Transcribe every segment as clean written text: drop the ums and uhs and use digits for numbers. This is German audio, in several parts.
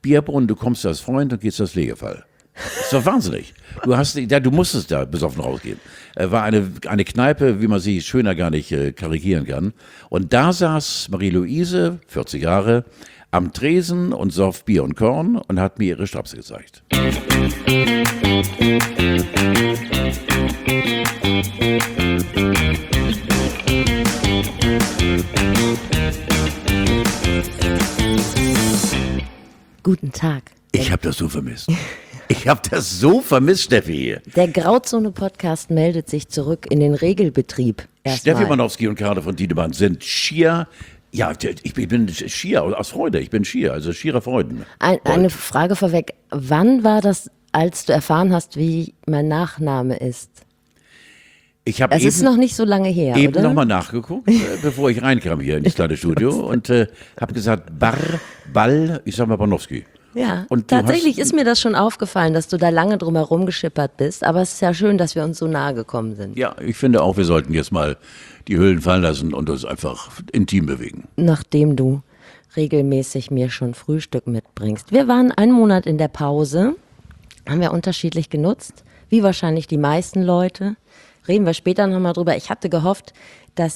Bierbrunnen, du kommst als Freund und gehst als Pflegefall. Das ist doch wahnsinnig. Du musstest da besoffen rausgehen. War eine Kneipe, wie man sie schöner gar nicht karikieren kann. Und da saß Marie-Louise, 40 Jahre, am Tresen und soff Bier und Korn und hat mir ihre Strapse gezeigt. Guten Tag. Ich habe das so vermisst. Ich habe das so vermisst, Steffi. Der Grauzone-Podcast meldet sich zurück in den Regelbetrieb. Steffi Manowski und Karl von Tiedemann sind schier. Ja, ich bin schier aus Freude. Ich bin schier, also schierer Freuden. Eine Frage vorweg. Wann war das, als du erfahren hast, wie mein Nachname ist? Es ist noch nicht so lange her, eben oder? Nochmal nachgeguckt, bevor ich reinkam hier in das kleine Studio und habe gesagt, Ball, ich sag mal Banowski. Ja, und tatsächlich ist mir das schon aufgefallen, dass du da lange drum herum geschippert bist, aber es ist ja schön, dass wir uns so nahe gekommen sind. Ja, ich finde auch, wir sollten jetzt mal die Hüllen fallen lassen und uns einfach intim bewegen. Nachdem du regelmäßig mir schon Frühstück mitbringst. Wir waren einen Monat in der Pause, haben wir unterschiedlich genutzt, wie wahrscheinlich die meisten Leute. Reden wir später nochmal drüber. Ich hatte gehofft, dass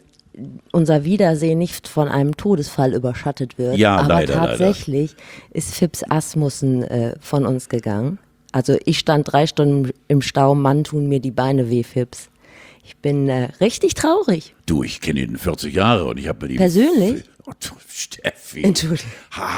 unser Wiedersehen nicht von einem Todesfall überschattet wird. Ja, aber leider, tatsächlich ist Fips Asmussen von uns gegangen. Also ich stand 3 Stunden im Stau, Mann, tun mir die Beine weh, Fips. Ich bin richtig traurig. Du, ich kenne ihn 40 Jahre und ich habe mit ihm... Persönlich? Oh, Steffi. Entschuldigung.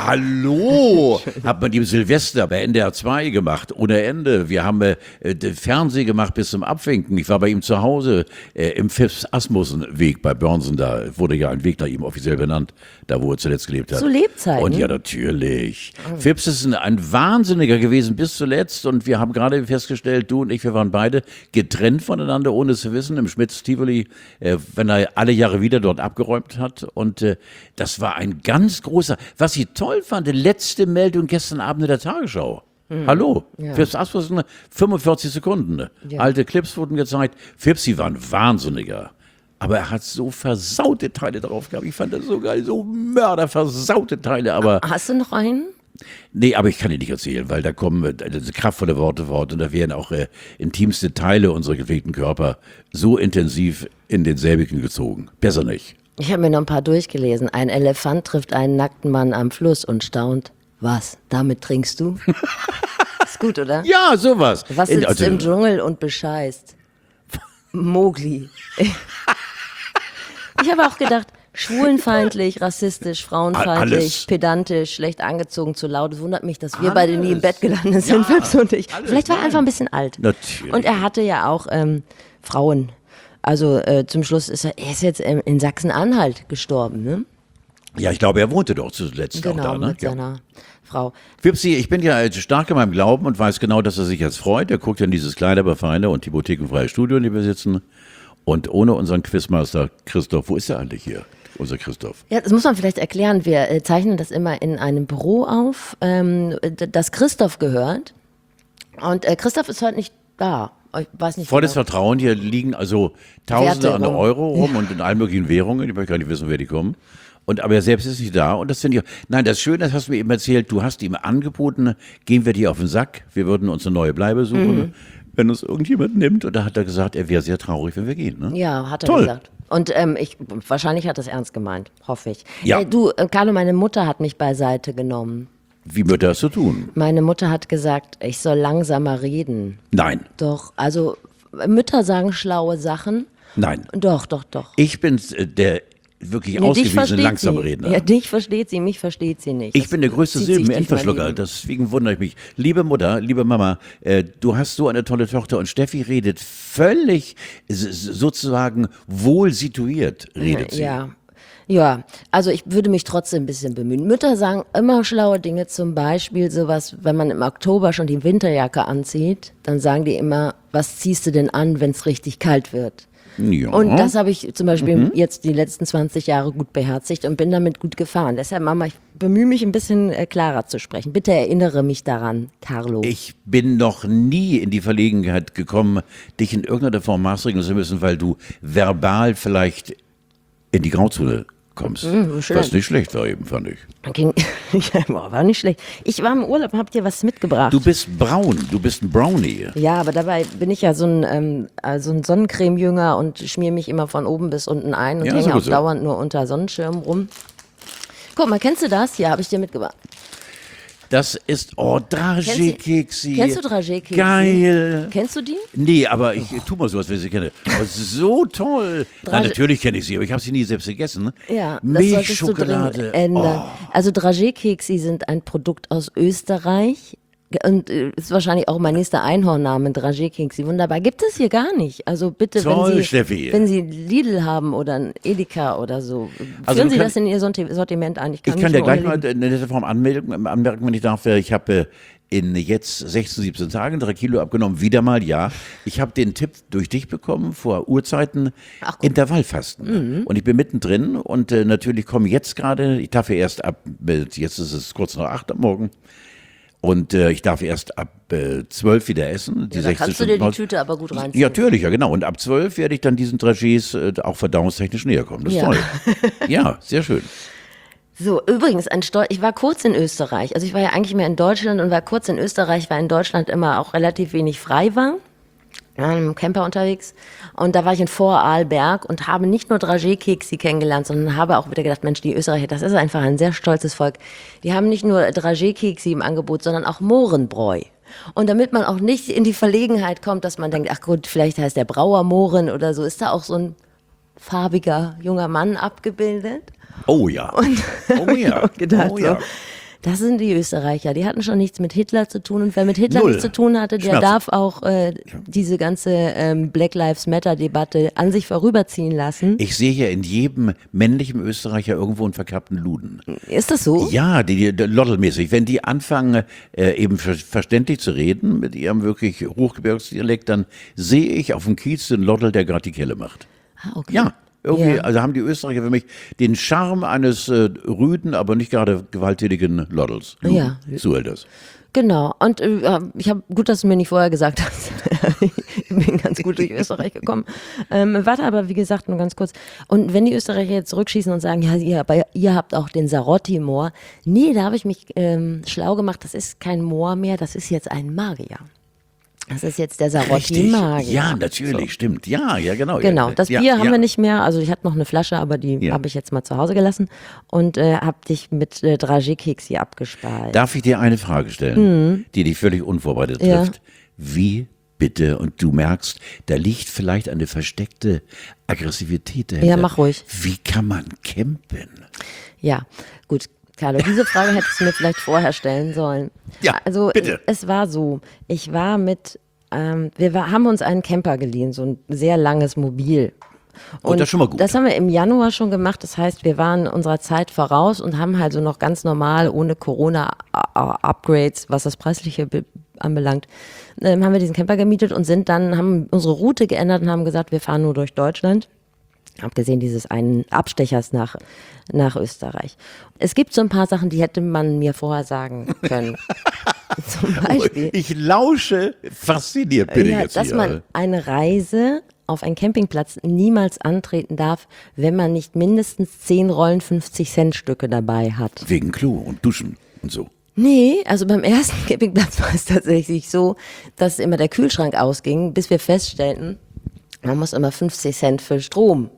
Hallo. Hab mit ihm Silvester bei NDR 2 gemacht, ohne Ende. Wir haben Fernsehen gemacht bis zum Abwinken. Ich war bei ihm zu Hause im Fips Asmussen-Weg bei Börnsen. Da wurde ja ein Weg nach ihm offiziell benannt, da wo er zuletzt gelebt hat. Zu Lebzeiten? Und ja, natürlich. Fips ist ein Wahnsinniger gewesen bis zuletzt und wir haben gerade festgestellt, du und ich, wir waren beide getrennt voneinander, ohne es zu wissen, im Schmitz-Tivoli, wenn er alle Jahre wieder dort abgeräumt hat und das war ein ganz großer, was ich toll fand, die letzte Meldung gestern Abend in der Tagesschau. Hallo, Ja. Fips Asmussen, 45 Sekunden. Ja. Alte Clips wurden gezeigt. Fips, sie waren Wahnsinniger. Aber er hat so versaute Teile drauf gehabt. Ich fand das so geil, so mörderversaute Teile. Aber Hast du noch einen? nee, aber ich kann dir nicht erzählen, weil da kommen kraftvolle Worte fort und da werden auch intimste Teile unserer gepflegten Körper so intensiv in denselbigen gezogen. Besser nicht. Ich habe mir noch ein paar durchgelesen. Ein Elefant trifft einen nackten Mann am Fluss und staunt. Was? Damit trinkst du? Ist gut, oder? Ja, sowas. Was sitzt im Dschungel und bescheißt? Mowgli. Ich habe auch gedacht, schwulenfeindlich, rassistisch, frauenfeindlich, Alles. pedantisch, schlecht angezogen, zu laut. Es wundert mich, dass wir beide nie im Bett gelandet sind, Fips und ich. Vielleicht war er einfach ein bisschen alt. Natürlich. Und er hatte ja auch Frauen. Also zum Schluss ist er ist jetzt in Sachsen-Anhalt gestorben, ne? Ja, ich glaube, er wohnte doch zuletzt auch Genau, da. Ne? mit seiner Frau. Fipsi, ich bin ja stark in meinem Glauben und weiß genau, dass er sich jetzt freut. Er guckt ja in dieses Kleiderbefeinde und hypothekenfreie Studio, in dem wir sitzen. Und ohne unseren Quizmaster Christoph, wo ist er eigentlich hier, unser Christoph? Ja, das muss man vielleicht erklären. Wir zeichnen das immer in einem Büro auf, das Christoph gehört. Und Christoph ist heute nicht da. Ich weiß nicht Volles genau. Vertrauen, hier liegen also Tausende Werte an rum. Euro rum und in allen möglichen Währungen. Ich möchte gar nicht wissen, wer die kommen. Aber er selbst ist nicht da. Und das finde ich, nein, das Schöne, das hast du mir eben erzählt, du hast ihm angeboten, gehen wir dir auf den Sack, wir würden uns eine neue Bleibe suchen, wenn uns irgendjemand nimmt. Und da hat er gesagt, er wäre sehr traurig, wenn wir gehen. Ne? Ja, hat er Toll. gesagt. Und wahrscheinlich hat er es ernst gemeint, hoffe ich. Ja. Du, Carlo, meine Mutter hat mich beiseite genommen. Wie wird das zu tun? Meine Mutter hat gesagt, ich soll langsamer reden. Nein, Doch, also Mütter sagen schlaue Sachen. nein. Doch. Ich bin der wirklich Nee, dich ausgewiesene versteht langsame sie. Redner. Ja, dich versteht sie, mich versteht sie nicht. Ich bin der größte zieht sich durch mein Silben-Endverschlucker, Leben. deswegen wundere ich mich. Liebe Mutter, liebe Mama, du hast so eine tolle Tochter und Steffi redet völlig sozusagen wohl situiert, redet sie. Ja, also ich würde mich trotzdem ein bisschen bemühen. Mütter sagen immer schlaue Dinge, zum Beispiel sowas, wenn man im Oktober schon die Winterjacke anzieht, dann sagen die immer, was ziehst du denn an, wenn es richtig kalt wird? Ja. Und das habe ich zum Beispiel jetzt die letzten 20 Jahre gut beherzigt und bin damit gut gefahren. Deshalb, Mama, ich bemühe mich ein bisschen klarer zu sprechen. Bitte erinnere mich daran, Carlo. Ich bin noch nie in die Verlegenheit gekommen, dich in irgendeiner Form maßregeln zu müssen, weil du verbal vielleicht in die Grauzone kommst. schön. Was nicht schlecht war eben, fand ich. Ja, war nicht schlecht. Ich war im Urlaub und hab dir was mitgebracht. Du bist braun, du bist ein Brownie. Ja, aber dabei bin ich ja so ein Sonnencreme-Jünger und schmier mich immer von oben bis unten ein und Ja, hänge so auch gut so. dauernd nur unter Sonnenschirmen rum. Guck mal, kennst du das? Hier habe ich dir mitgebracht. Das ist, Dragé-Keksi. Kennst du Dragé-Keksi? Geil. Kennst du die? Nee, aber ich tu mal so, als wenn ich sie kenne. Aber es ist so toll. Na, Dragé- natürlich kenne ich sie, aber ich habe sie nie selbst gegessen. Ja, das solltest du dringend Milchschokolade. ändern. Also Dragé-Keksi sind ein Produkt aus Österreich. Und ist wahrscheinlich auch mein nächster Einhornname, Dragé-Keksi. Wunderbar. Gibt es hier gar nicht. Also bitte, Toll, Steffi. wenn Sie Lidl haben oder ein Edeka oder so, Also führen du Sie kann- das in Ihr Sortiment ein. Ich kann nicht dir mehr gleich ohne mal Lidl. in der Form anmerken, wenn ich darf. Ich habe in jetzt 16, 17 Tagen 3 Kilo abgenommen. Wieder mal, ja. Ich habe den Tipp durch dich bekommen, vor Urzeiten, Ach, gut. Intervallfasten. Und ich bin mittendrin und natürlich komme jetzt gerade, ich darf ja erst jetzt ist es kurz nach 8 am Morgen. Und ich darf erst ab 12 wieder essen. Die Ja, da 16 kannst du Stunden dir die Pause. Tüte aber gut reinziehen. Ja, natürlich, ja genau. Und ab 12 werde ich dann diesen Dragés auch verdauungstechnisch näher kommen. Das ist Ja. toll. Ja, sehr schön. So, übrigens, ich war kurz in Österreich. Also ich war ja eigentlich mehr in Deutschland und war kurz in Österreich, weil in Deutschland immer auch relativ wenig frei war. Ja, im Camper unterwegs. Und da war ich in Vorarlberg und habe nicht nur Dragé-Keksi kennengelernt, sondern habe auch wieder gedacht, Mensch, die Österreicher, das ist einfach ein sehr stolzes Volk. Die haben nicht nur Dragé-Keksi im Angebot, sondern auch Mohrenbräu. Und damit man auch nicht in die Verlegenheit kommt, dass man denkt, ach gut, vielleicht heißt der Brauer Mohren oder so, ist da auch so ein farbiger junger Mann abgebildet. Oh ja. Oh ja. Und gedacht, Oh ja. so, das sind die Österreicher, die hatten schon nichts mit Hitler zu tun und wer mit Hitler Null. nichts zu tun hatte, der Schmerz. darf auch diese ganze Black Lives Matter Debatte an sich vorüberziehen lassen. Ich sehe hier in jedem männlichen Österreicher irgendwo einen verkappten Luden. Ist das so? Ja, die Loddelmäßig. Wenn die anfangen, eben verständlich zu reden, mit ihrem wirklich Hochgebirgsdialekt, dann sehe ich auf dem Kiez den Loddel, der gerade die Kelle macht. Ah, okay. Ja, irgendwie, Ja. also haben die Österreicher für mich den Charme eines rüden, aber nicht gerade gewalttätigen Loddels. Ja. So hält das. Genau. Und ich habe gut, dass du mir nicht vorher gesagt hast. Ich bin ganz gut durch Österreich gekommen. Warte aber, wie gesagt, nur ganz kurz. Und wenn die Österreicher jetzt zurückschießen und sagen, ja, ihr habt auch den Sarotti-Moor. Nee, da habe ich mich schlau gemacht. Das ist kein Moor mehr, das ist jetzt ein Magier. Das ist jetzt der Sarotti-Magier. Ja, natürlich, stimmt. Ja, ja, genau. Genau, ja, das ja, Bier haben ja. wir nicht mehr. Also ich hatte noch eine Flasche, aber die Ja. habe ich jetzt mal zu Hause gelassen und habe dich mit Dragé-Keksi abgespalt. Darf ich dir eine Frage stellen, die dich völlig unvorbereitet Ja. trifft? Wie bitte, und du merkst, da liegt vielleicht eine versteckte Aggressivität dahinter. Ja, mach ruhig. Wie kann man campen? Ja, gut. Carlo, diese Frage hättest du mir vielleicht vorher stellen sollen. Ja, also bitte. Es war so, ich war mit, haben uns einen Camper geliehen, so ein sehr langes Mobil. Und das ist schon mal gut. Das haben wir im Januar schon gemacht. Das heißt, wir waren unserer Zeit voraus und haben halt so noch ganz normal, ohne Corona-Upgrades, was das Preisliche anbelangt, haben wir diesen Camper gemietet und haben unsere Route geändert und haben gesagt, wir fahren nur durch Deutschland. Abgesehen dieses einen Abstechers nach Österreich. Es gibt so ein paar Sachen, die hätte man mir vorher sagen können. Zum Beispiel, Ich lausche fasziniert, bin ich ja, jetzt dass hier. man eine Reise auf einen Campingplatz niemals antreten darf, wenn man nicht mindestens 10 Rollen 50-Cent-Stücke dabei hat. Wegen Klo und Duschen und so. Nee, also beim ersten Campingplatz war es tatsächlich so, dass immer der Kühlschrank ausging, bis wir feststellten, man muss immer 50 Cent für Strom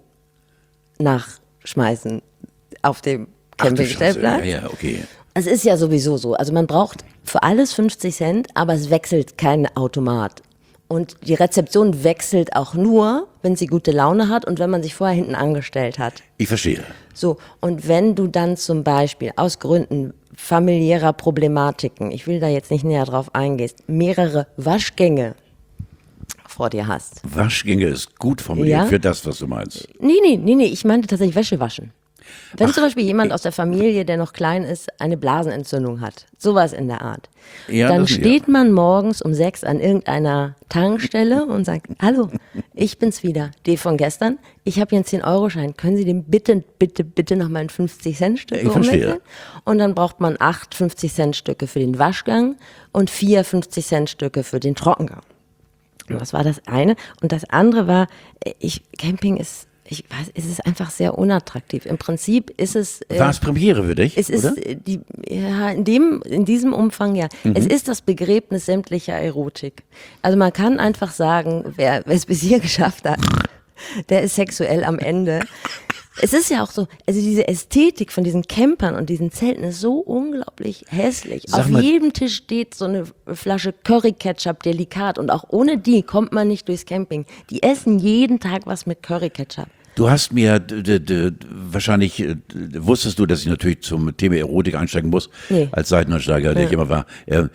nachschmeißen auf dem Ach du Scheiße. Campingstellplatz. Ja, ja, okay. Es ist ja sowieso so. Also man braucht für alles 50 Cent, aber es wechselt kein Automat. Und die Rezeption wechselt auch nur, wenn sie gute Laune hat und wenn man sich vorher hinten angestellt hat. Ich verstehe. So, und wenn du dann zum Beispiel aus Gründen familiärer Problematiken, ich will da jetzt nicht näher drauf eingehen, mehrere Waschgänge vor dir hast. Waschgänge ist gut formuliert Ja? für das, was du meinst. Nee, ich meinte tatsächlich Wäsche waschen. Wenn zum Beispiel jemand aus der Familie, der noch klein ist, eine Blasenentzündung hat, sowas in der Art, Ja, dann das- steht man morgens um 6 an irgendeiner Tankstelle und sagt, hallo, ich bin's wieder, die von gestern, ich habe hier einen 10-Euro-Schein, können Sie den bitte noch mal in 50-Cent-Stücke Ich verstehe. umwechseln? Und dann braucht man 8 50-Cent-Stücke für den Waschgang und 4 50-Cent-Stücke für den Trockengang. Und das war das eine. Und das andere war, Camping ist ich weiß, es ist einfach sehr unattraktiv. Im Prinzip ist es. War es Premiere für dich? Es ist oder? in diesem Umfang ja. Es ist das Begräbnis sämtlicher Erotik. Also man kann einfach sagen, wer es bis hier geschafft hat, der ist sexuell am Ende. Es ist ja auch so, also diese Ästhetik von diesen Campern und diesen Zelten ist so unglaublich hässlich. Sag Auf mal- jedem Tisch steht so eine Flasche Curry-Ketchup delikat und auch ohne die kommt man nicht durchs Camping. Die essen jeden Tag was mit Curry-Ketchup. Du hast mir wahrscheinlich, wusstest du, dass ich natürlich zum Thema Erotik einsteigen muss, Nee. als Seiteneinsteiger, der ich immer war.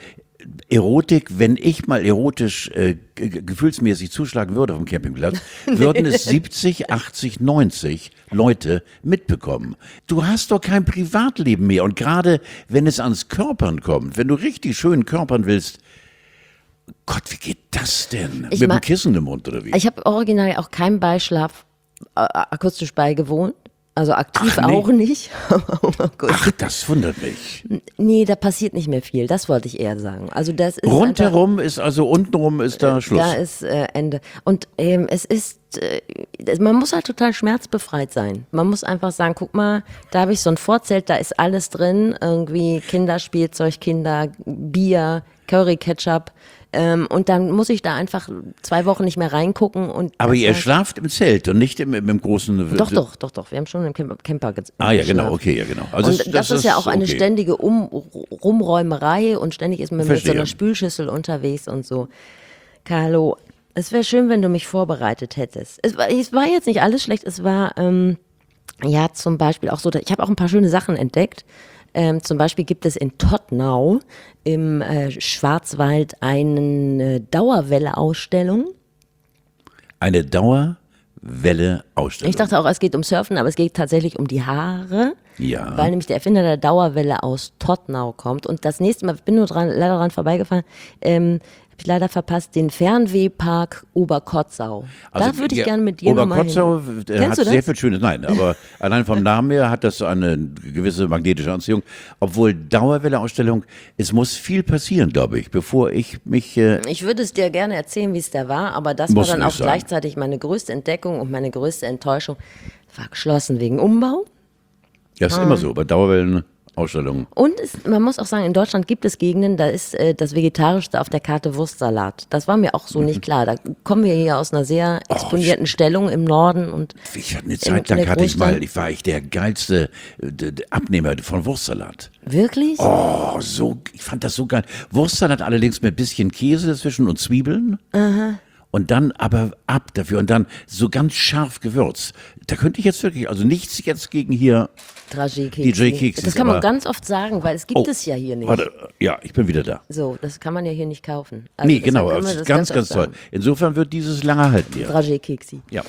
Erotik, wenn ich mal erotisch gefühlsmäßig zuschlagen würde auf dem Campingplatz, würden es 70, 80, 90 Leute mitbekommen. Du hast doch kein Privatleben mehr und gerade wenn es ans Körpern kommt, wenn du richtig schön körpern willst, Gott, wie geht das denn? Ich Mit ma- dem Kissen im Mund oder wie? Ich habe original auch keinen Beischlaf akustisch beigewohnt. Also aktiv Ach, nee. auch nicht. Ach, das wundert mich. Nee, da passiert nicht mehr viel. Das wollte ich eher sagen. Also das ist Rundherum ist also untenrum ist da Schluss. Da ist Ende. Und es ist, man muss halt total schmerzbefreit sein. Man muss einfach sagen, guck mal, da habe ich so ein Vorzelt, da ist alles drin. Irgendwie Kinderspielzeug, Kinder, Bier, Curry, Ketchup. Und dann muss ich da einfach 2 Wochen nicht mehr reingucken. Aber ihr schlaft im Zelt und nicht im großen. Doch. Wir haben schon im Camper Ah ja, genau, geschlafen. okay, ja genau. Also Und das ist ja auch eine okay. ständige Rumräumerei und ständig ist man mit so Verstehe. einer Spülschüssel unterwegs und so. Carlo, es wäre schön, wenn du mich vorbereitet hättest. Es war jetzt nicht alles schlecht, es war ja zum Beispiel auch so, ich habe auch ein paar schöne Sachen entdeckt. Zum Beispiel gibt es in Todtnau im Schwarzwald eine Dauerwelle-Ausstellung. Eine Dauerwelle-Ausstellung. Ich dachte auch, es geht um Surfen, aber es geht tatsächlich um die Haare. Ja. Weil nämlich der Erfinder der Dauerwelle aus Todtnau kommt. Und das nächste Mal, ich bin nur leider dran vorbeigefahren, habe ich leider verpasst, den Fernwehpark Oberkotzau. Da würde ich ja, gerne mit dir nochmal hin. Oberkotzau hat Kennst du das? sehr viel Schönes. Nein, aber allein vom Namen her hat das eine gewisse magnetische Anziehung. Obwohl Dauerwelle-Ausstellung, es muss viel passieren, glaube ich, bevor ich mich. Ich würde es dir gerne erzählen, wie es da war, aber das Muss war dann nicht auch sein. gleichzeitig meine größte Entdeckung und meine größte Enttäuschung. War geschlossen wegen Umbau. Ja, ist immer so, bei Dauerwellen-Ausstellungen. Und man muss auch sagen, in Deutschland gibt es Gegenden, da ist das Vegetarischste auf der Karte Wurstsalat. Das war mir auch so nicht klar. Da kommen wir hier aus einer sehr exponierten Stellung im Norden und Ich hatte eine in Zeit der lang Großstadt. war ich der geilste Abnehmer von Wurstsalat. Wirklich? Oh, ich fand das so geil. Wurstsalat allerdings mit ein bisschen Käse dazwischen und Zwiebeln. Und dann aber ab dafür und dann so ganz scharf gewürzt. Da könnte ich jetzt wirklich, also nichts jetzt gegen hier. DJ-Kekse. Das kann man aber- ganz oft sagen, weil es gibt es ja hier nicht. Warte, ja, ich bin wieder da. So, das kann man ja hier nicht kaufen. Also Nee, deshalb genau, können wir das das ist ganz, oft ganz toll. sagen. Insofern wird dieses lange halten hier. Dragé-Keksi. Ja.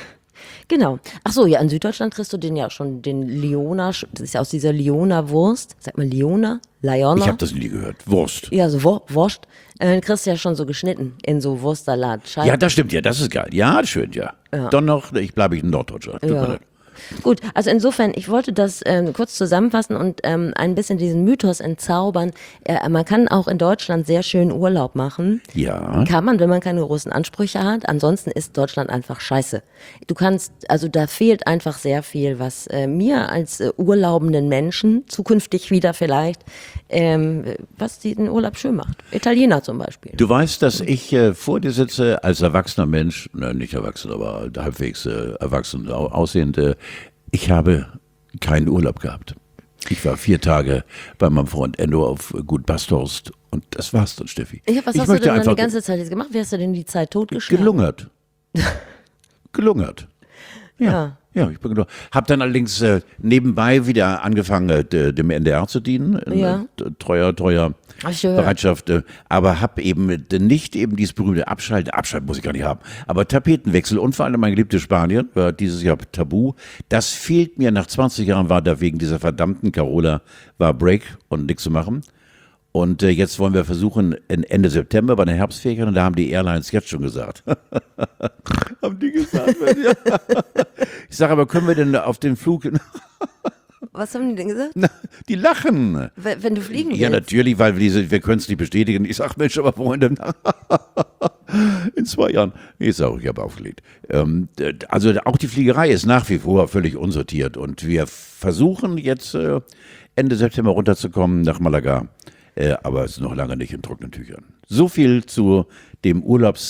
Genau. Ach so, ja, in Süddeutschland kriegst du den ja schon, den Liona, das ist ja aus dieser Liona-Wurst. Sag mal Liona? Liona? Ich habe das nie gehört. Wurst. Ja, so Wurst. Kriegst du ja schon so geschnitten in so Wurstsalat. Scheiben. Ja, das stimmt, ja, das ist geil. Ja, schön, ja. Dann noch, ich bleibe in Norddeutschland. Tut mir Ja. leid. Gut, also insofern, ich wollte das kurz zusammenfassen und ein bisschen diesen Mythos entzaubern. Man kann auch in Deutschland sehr schön Urlaub machen. Ja. Kann man, wenn man keine großen Ansprüche hat. Ansonsten ist Deutschland einfach scheiße. Du kannst, also da fehlt einfach sehr viel, was mir als urlaubenden Menschen, zukünftig wieder vielleicht, was den Urlaub schön macht. Italiener zum Beispiel. Du weißt, dass ich vor dir sitze als erwachsener Mensch, nicht erwachsen, aber halbwegs erwachsen aussehend. Ich habe keinen Urlaub gehabt. Ich war 4 Tage bei meinem Freund Enno auf Gut Basthorst und das war's dann, Steffi. Was hast du möchte denn dann einfach die ganze Zeit jetzt gemacht? Wie hast du denn die Zeit totgeschlagen? gelungert. Gelungert. Ja. Ja, ich bin gelungert. Hab dann allerdings nebenbei wieder angefangen, dem NDR zu dienen. In, Ja. Treuer Hab ich gehört. Bereitschaft. Aber habe eben nicht eben dieses berühmte Abschalten muss ich gar nicht haben. Aber Tapetenwechsel und vor allem mein geliebtes Spanien war dieses Jahr tabu. Das fehlt mir. Nach 20 Jahren war da wegen dieser verdammten Carola war Break und nichts zu machen. Und jetzt wollen wir versuchen, Ende September bei den Herbstferien, und da haben die Airlines jetzt schon gesagt. Haben die gesagt? Ja. Ich sage aber, können wir denn auf den Flug, Was haben die denn gesagt? die lachen. Wenn du fliegen willst. Ja, natürlich, weil wir können es nicht bestätigen. Ich sage, Mensch, aber Freunde, In 2 Jahren. Ich sage, ich habe aufgelegt. Also auch die Fliegerei ist nach wie vor völlig unsortiert und wir versuchen jetzt Ende September runterzukommen nach Malaga, aber es ist noch lange nicht in trockenen Tüchern. So viel zu dem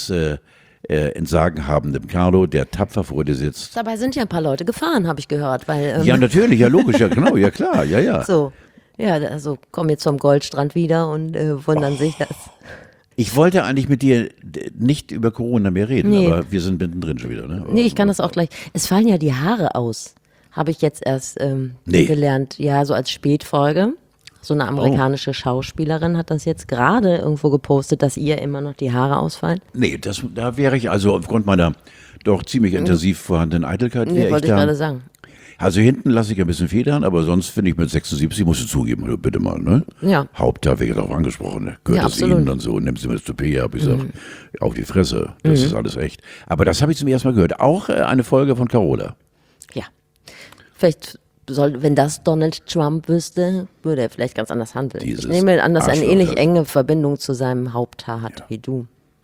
Entsagen habenden Carlo, der tapfer vor dir sitzt. Dabei sind ja ein paar Leute gefahren, habe ich gehört. Weil, Ja, natürlich, ja logisch, ja genau, ja klar, ja. So, ja, also kommen jetzt vom Goldstrand wieder und wundern sich, dass... Ich wollte eigentlich mit dir nicht über Corona mehr reden, Nee. aber wir sind mittendrin schon wieder. Ne? Nee, ich kann das auch gleich. Es fallen ja die Haare aus. Habe ich jetzt erst gelernt. Ja, so als Spätfolge. So eine amerikanische Schauspielerin hat das jetzt gerade irgendwo gepostet, dass ihr immer noch die Haare ausfallen. Nee, da wäre ich also aufgrund meiner doch ziemlich intensiv vorhandenen Eitelkeit, Nee, wäre ich wollte ich da. gerade sagen. Also hinten lasse ich ein bisschen Federn, aber sonst finde ich mit 76, musst du zugeben, also bitte mal, ne? Ja. Haupthaar wird darauf angesprochen, ne? Gehört Ja, das absolut. Ihnen und so, nimmst du mir das Toupet ab, ich sag, auf die Fresse, das ist alles echt. Aber das habe ich zum ersten Mal gehört. Auch eine Folge von Carola. Ja. Vielleicht wenn das Donald Trump wüsste, würde er vielleicht ganz anders handeln. Dieses Ich nehme an, dass er eine Arschloch, ähnlich ja. enge Verbindung zu seinem Haupthaar hat wie du.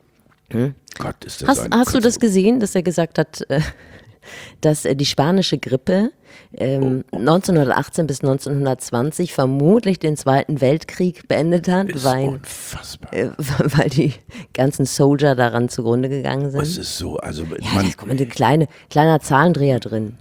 Gott, ist das ein Hast du das Kotze. gesehen, dass er gesagt hat, dass die spanische Grippe 1918 bis 1920 vermutlich den Zweiten Weltkrieg beendet hat, Ist weil unfassbar. die ganzen Soldier daran zugrunde gegangen sind? Es ist so, also Ja, man, da kommt ein kleiner Zahlendreher drin.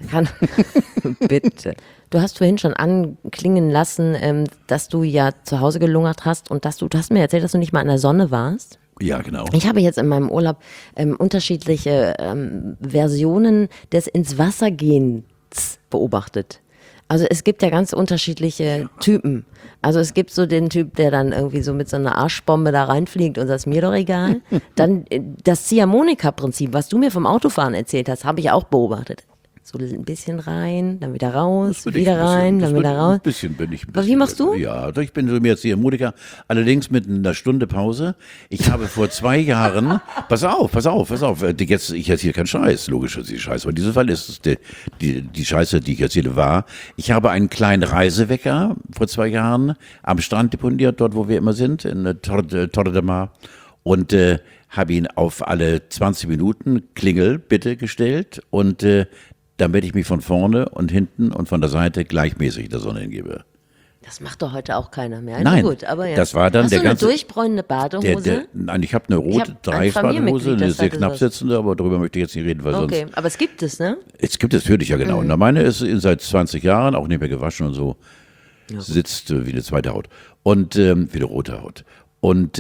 Bitte. Du hast vorhin schon anklingen lassen, dass du ja zu Hause gelungert hast und du hast mir erzählt, dass du nicht mal in der Sonne warst. ja genau. Ich habe jetzt in meinem Urlaub unterschiedliche Versionen des ins Wasser gehens beobachtet. Also es gibt ja ganz unterschiedliche Typen. Also es gibt so den Typ, der dann irgendwie so mit so einer Arschbombe da reinfliegt und das ist mir doch egal. Dann das Ziehharmonika-Prinzip, was du mir vom Autofahren erzählt hast, habe ich auch beobachtet. So ein bisschen rein, dann wieder raus, Bin ich wieder ein bisschen. rein, Das dann bin- wieder raus. Ein bisschen bin ich. Aber wie machst du? Ja, doch, ich bin so jetzt hier Musiker, allerdings mit einer Stunde Pause. Ich habe vor 2 Jahren, pass auf, ich erzähle keinen Scheiß, logisch ist die Scheiße, aber in diesem Fall ist es die Scheiße, die ich erzähle, wahr. Ich habe einen kleinen Reisewecker vor 2 Jahren am Strand deponiert, dort wo wir immer sind, in Torre de Mar, und habe ihn auf alle 20 Minuten Klingel bitte gestellt und damit ich mich von vorne und hinten und von der Seite gleichmäßig der Sonne hingebe. Das macht doch heute auch keiner mehr. Nein, gut, aber ja. das war dann Hast der du eine ganze- durchbräunende Badehose? Nein, ich habe eine Ich rote hab ein Dreiecksbadehose, Familienmitglied, eine das sehr hatte knapp das. sitzende, aber darüber möchte ich jetzt nicht reden, weil Okay, sonst... aber es gibt es, ne? Jetzt gibt es natürlich, ja genau. Und meine ist seit 20 Jahren, auch nicht mehr gewaschen und so, sitzt wie eine zweite Haut. Und wie eine rote Haut. Und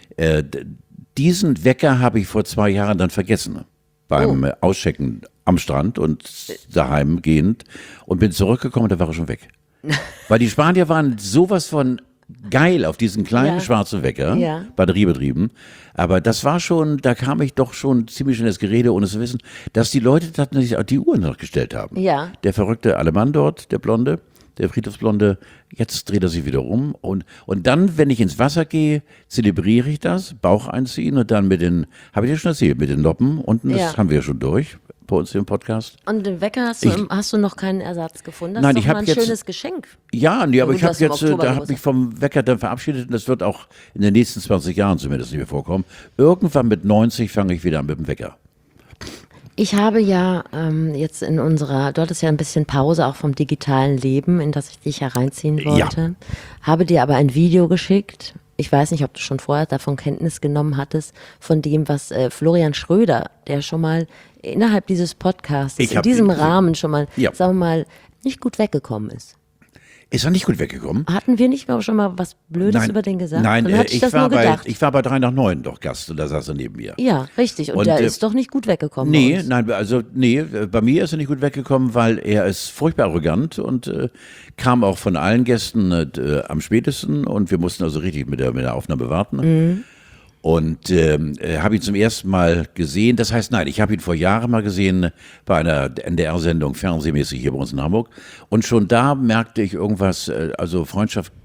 diesen Wecker habe ich vor 2 Jahren dann vergessen. Beim Auschecken am Strand und daheim gehend und bin zurückgekommen und da war er schon weg. Weil die Spanier waren sowas von geil auf diesen kleinen Ja. schwarzen Wecker, Ja. batteriebetrieben. Aber das war schon, da kam ich doch schon ziemlich in das Gerede, ohne zu wissen, dass die Leute tatsächlich auch die Uhren nachgestellt haben. Ja. Der verrückte Alemann dort, der Blonde, der Friedhofsblonde, jetzt dreht er sich wieder um. Und dann, wenn ich ins Wasser gehe, zelebriere ich das, Bauch einziehen und dann habe ich dir schon erzählt, mit den Noppen unten, das Ja. haben wir ja schon durch bei uns im Podcast. Und den Wecker hast du noch keinen Ersatz gefunden? Das Nein, ist ich doch hab mal ein jetzt- schönes Geschenk. Ja, nee, aber gut, ich du habe hast im jetzt, Oktober da habe Geburtstag. mich vom Wecker dann verabschiedet und das wird auch in den nächsten 20 Jahren zumindest nicht mehr vorkommen. Irgendwann mit 90 fange ich wieder an mit dem Wecker. Ich habe ja jetzt du hattest ja ein bisschen Pause auch vom digitalen Leben, in das ich dich hereinziehen wollte. Habe dir aber ein Video geschickt. Ich weiß nicht, ob du schon vorher davon Kenntnis genommen hattest, von dem, was Florian Schröder, der schon mal innerhalb dieses Podcasts, Ich in hab diesem ihn gesehen. Rahmen schon mal, Ja. sagen wir mal, nicht gut weggekommen ist. Ist er nicht gut weggekommen? Hatten wir nicht mal schon mal was Blödes über den gesagt? Nein, Dann hatte ich das nur gedacht. ich war bei 3 nach 9 doch Gast und da saß er neben mir. Ja, richtig. Und, Und, der ist doch nicht gut weggekommen. bei Nee, uns. nein, bei mir ist er nicht gut weggekommen, weil er ist furchtbar arrogant und kam auch von allen Gästen am spätesten und wir mussten also richtig mit der Aufnahme warten. Und habe ihn zum ersten Mal gesehen. Das heißt, nein, ich habe ihn vor Jahren mal gesehen bei einer NDR-Sendung, fernsehmäßig hier bei uns in Hamburg. Und schon da merkte ich irgendwas, also Freundschaft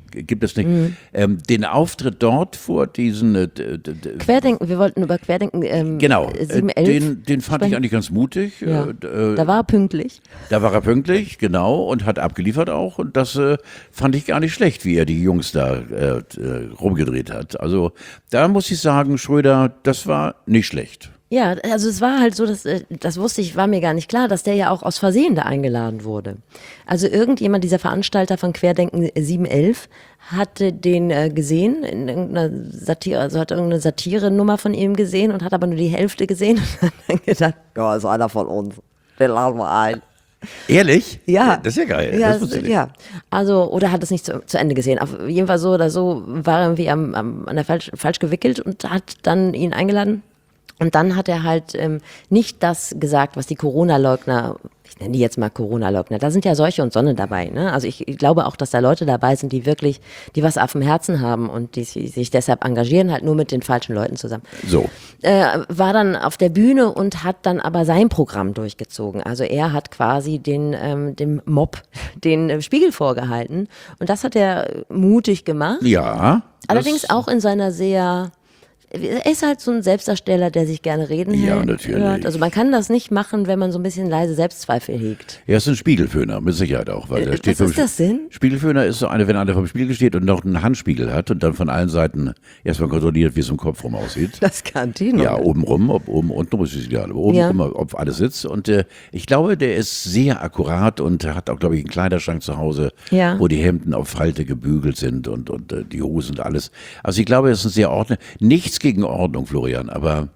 gibt es nicht. Den Auftritt dort vor diesen Querdenken, wir wollten über Querdenken genau, 711 den fand ich eigentlich ganz mutig. Ja. Da war er pünktlich. Da war er pünktlich, genau, und hat abgeliefert auch. Und das fand ich gar nicht schlecht, wie er die Jungs da rumgedreht hat. Also da muss ich sagen, Schröder, das war nicht schlecht. Ja, also es war halt so, das wusste ich, war mir gar nicht klar, dass der ja auch aus Versehen da eingeladen wurde. Also irgendjemand, dieser Veranstalter von Querdenken 711, hatte den gesehen in irgendeiner Satire, also hat irgendeine Satire-Nummer von ihm gesehen und hat aber nur die Hälfte gesehen und hat dann gedacht, ja, ist einer von uns, den laden wir ein. Ehrlich? Ja. Das ist ja geil. Ja, das wusste ich nicht. ja. Also, oder hat es nicht zu Ende gesehen. Auf jeden Fall so oder so war er irgendwie an der falsch gewickelt und hat dann ihn eingeladen. Und dann hat er halt nicht das gesagt, was die Corona-Leugner, ich nenne die jetzt mal Corona-Leugner, da sind ja Seuche und Sonne dabei. Ne? Also ich glaube auch, dass da Leute dabei sind, die wirklich, die was auf dem Herzen haben und die sich deshalb engagieren, halt nur mit den falschen Leuten zusammen. So. War dann auf der Bühne und hat dann aber sein Programm durchgezogen. Also er hat quasi dem Mob den Spiegel vorgehalten und das hat er mutig gemacht. Ja. Allerdings auch in seiner sehr... Er ist halt so ein Selbstdarsteller, der sich gerne reden Ja, natürlich. hört. Also man kann das nicht machen, wenn man so ein bisschen leise Selbstzweifel hegt. Er ist ein Spiegelföhner, mit Sicherheit auch. Weil Was ist das denn? Spiegelföhner ist so eine, wenn einer vom Spiegel steht und noch einen Handspiegel hat und dann von allen Seiten erstmal kontrolliert, wie es im Kopf rum aussieht. Das kann die noch. Ja, oben rum, ob oben unten rum ist es egal, aber oben Ja. rum, ob alles sitzt. Und ich glaube, der ist sehr akkurat und hat auch, glaube ich, einen Kleiderschrank zu Hause, Ja. wo die Hemden auf Falte gebügelt sind und die Hosen und alles. Also ich glaube, er ist ein sehr Ordner. Nichts gegen Ordnung, Florian, aber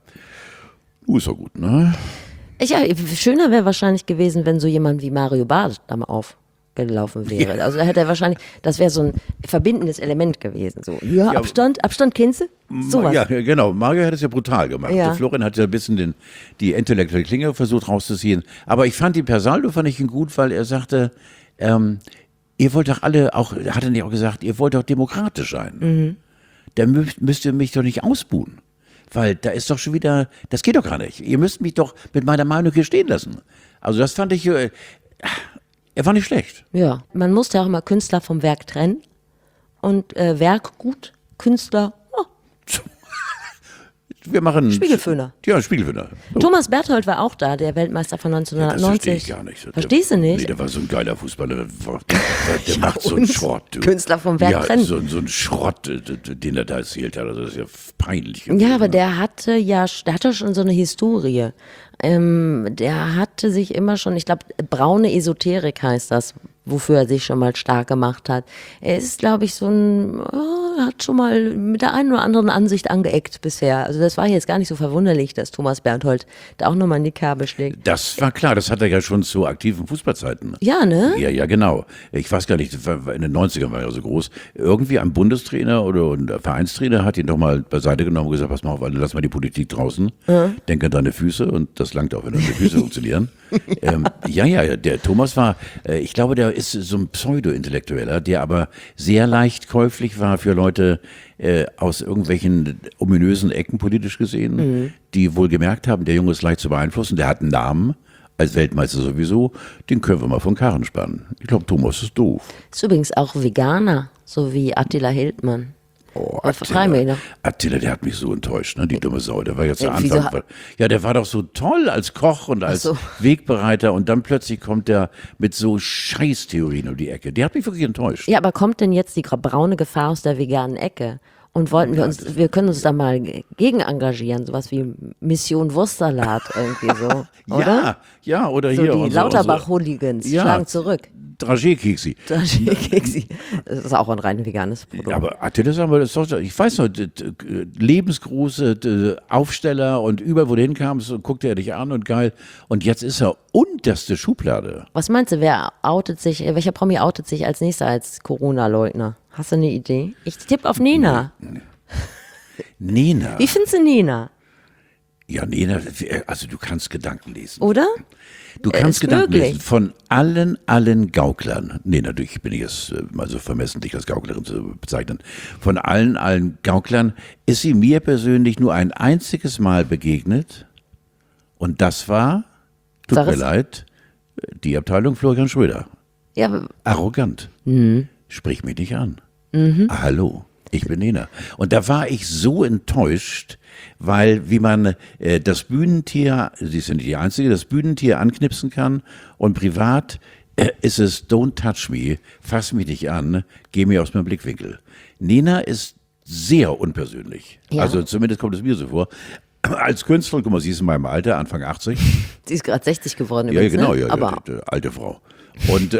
ist doch gut, ne? Ja, schöner wäre wahrscheinlich gewesen, wenn so jemand wie Mario Barth da mal aufgelaufen wäre. Ja. Also da hätte er wahrscheinlich, das wäre so ein verbindendes Element gewesen. So, ja, Abstand kennst du? Sowas. Ja, genau. Mario hat es ja brutal gemacht. Ja. Der Florian hat ja ein bisschen die intellektuelle Klinge versucht rauszuziehen. Aber ich fand per Saldo fand ich ihn gut, weil er sagte, ihr wollt doch alle auch, hat er nicht auch gesagt, ihr wollt doch demokratisch sein. Da müsst ihr mich doch nicht ausbuhen. Weil da ist doch schon wieder, das geht doch gar nicht. Ihr müsst mich doch mit meiner Meinung hier stehen lassen. Also das fand ich, er war nicht schlecht. Ja, man musste ja auch immer Künstler vom Werk trennen. Und Werk gut, Künstler, Wir machen Spiegelföhner. Ja, Spiegelföhner. So. Thomas Berthold war auch da, der Weltmeister von Das 1990. verstehe ich gar nicht. Verstehst du nicht? Nee, der war so ein geiler Fußballer. Der macht so einen und Schrott. Du. Künstler vom Werk ja, trennen. so ein Schrott, den er da erzählt hat. Also das ist ja peinlich. Ja, aber der hatte schon so eine Historie. Der hatte sich immer schon, ich glaube, braune Esoterik heißt das, wofür er sich schon mal stark gemacht hat. Er ist, glaube ich, hat schon mal mit der einen oder anderen Ansicht angeeckt bisher. Also das war jetzt gar nicht so verwunderlich, dass Thomas Berthold da auch nochmal in die Kerbe schlägt. Das war klar, das hat er ja schon zu aktiven Fußballzeiten. Ja, ne? Ja, genau. Ich weiß gar nicht, in den 90ern war er so groß. Irgendwie ein Bundestrainer oder ein Vereinstrainer hat ihn doch mal beiseite genommen und gesagt, pass mal auf, lass mal die Politik draußen. Denk an deine Füße und das langt auch, wenn deine Füße funktionieren. Der Thomas war, ich glaube, der ist so ein Pseudo-Intellektueller, der aber sehr leicht käuflich war für Leute aus irgendwelchen ominösen Ecken politisch gesehen, die wohl gemerkt haben, der Junge ist leicht zu beeinflussen, der hat einen Namen, als Weltmeister sowieso, den können wir mal von Karren spannen. Ich glaube, Thomas ist doof. Ist übrigens auch Veganer, so wie Attila Hildmann. Oh, Freu mich noch. Attila, der hat mich so enttäuscht, ne? Die dumme Sau. Der war jetzt zu Wieso Anfang. Ja, der war doch so toll als Koch und als so. Wegbereiter und dann plötzlich kommt der mit so Scheißtheorien um die Ecke. Der hat mich wirklich enttäuscht. Ja, aber kommt denn jetzt die braune Gefahr aus der veganen Ecke? Und wir können uns da mal gegen engagieren, sowas wie Mission Wurstsalat irgendwie so, oder? Ja, oder So hier. die Lauterbach-Hooligans schlagen zurück. Dragé-Keksi. Das ist auch ein rein veganes Produkt. Ja, aber Attila, sagen wir, das ist doch, ich weiß noch, lebensgroße Aufsteller und überall, wo du hinkamst, guckte er dich an und geil. Und jetzt ist er unterste Schublade. Was meinst du, welcher Promi outet sich als nächster als Corona-Leugner? Hast du eine Idee? Ich tippe auf Nena. Nena. Wie findest du Nena? Ja, Nena, also du kannst Gedanken lesen. Oder? Du kannst ist Gedanken möglich. lesen von allen Gauklern. Nee, natürlich bin ich jetzt mal so vermessen, dich als Gauklerin zu bezeichnen. Von allen Gauklern ist sie mir persönlich nur ein einziges Mal begegnet. Und das war, tut Sag mir es. leid, die Abteilung Florian Schröder. Ja, Arrogant. Sprich mich nicht an. Hallo, ich bin Nena. Und da war ich so enttäuscht, weil wie man das Bühnentier, sie ist ja nicht die Einzige, das Bühnentier anknipsen kann und privat ist es Don't touch me, fass mich nicht an, geh mir aus meinem Blickwinkel. Nena ist sehr unpersönlich. Ja. Also zumindest kommt es mir so vor. Als Künstlerin, guck mal, sie ist in meinem Alter, Anfang 80. Sie ist gerade 60 geworden Ja, übrigens, genau, ne? ja, Aber die alte Frau. Und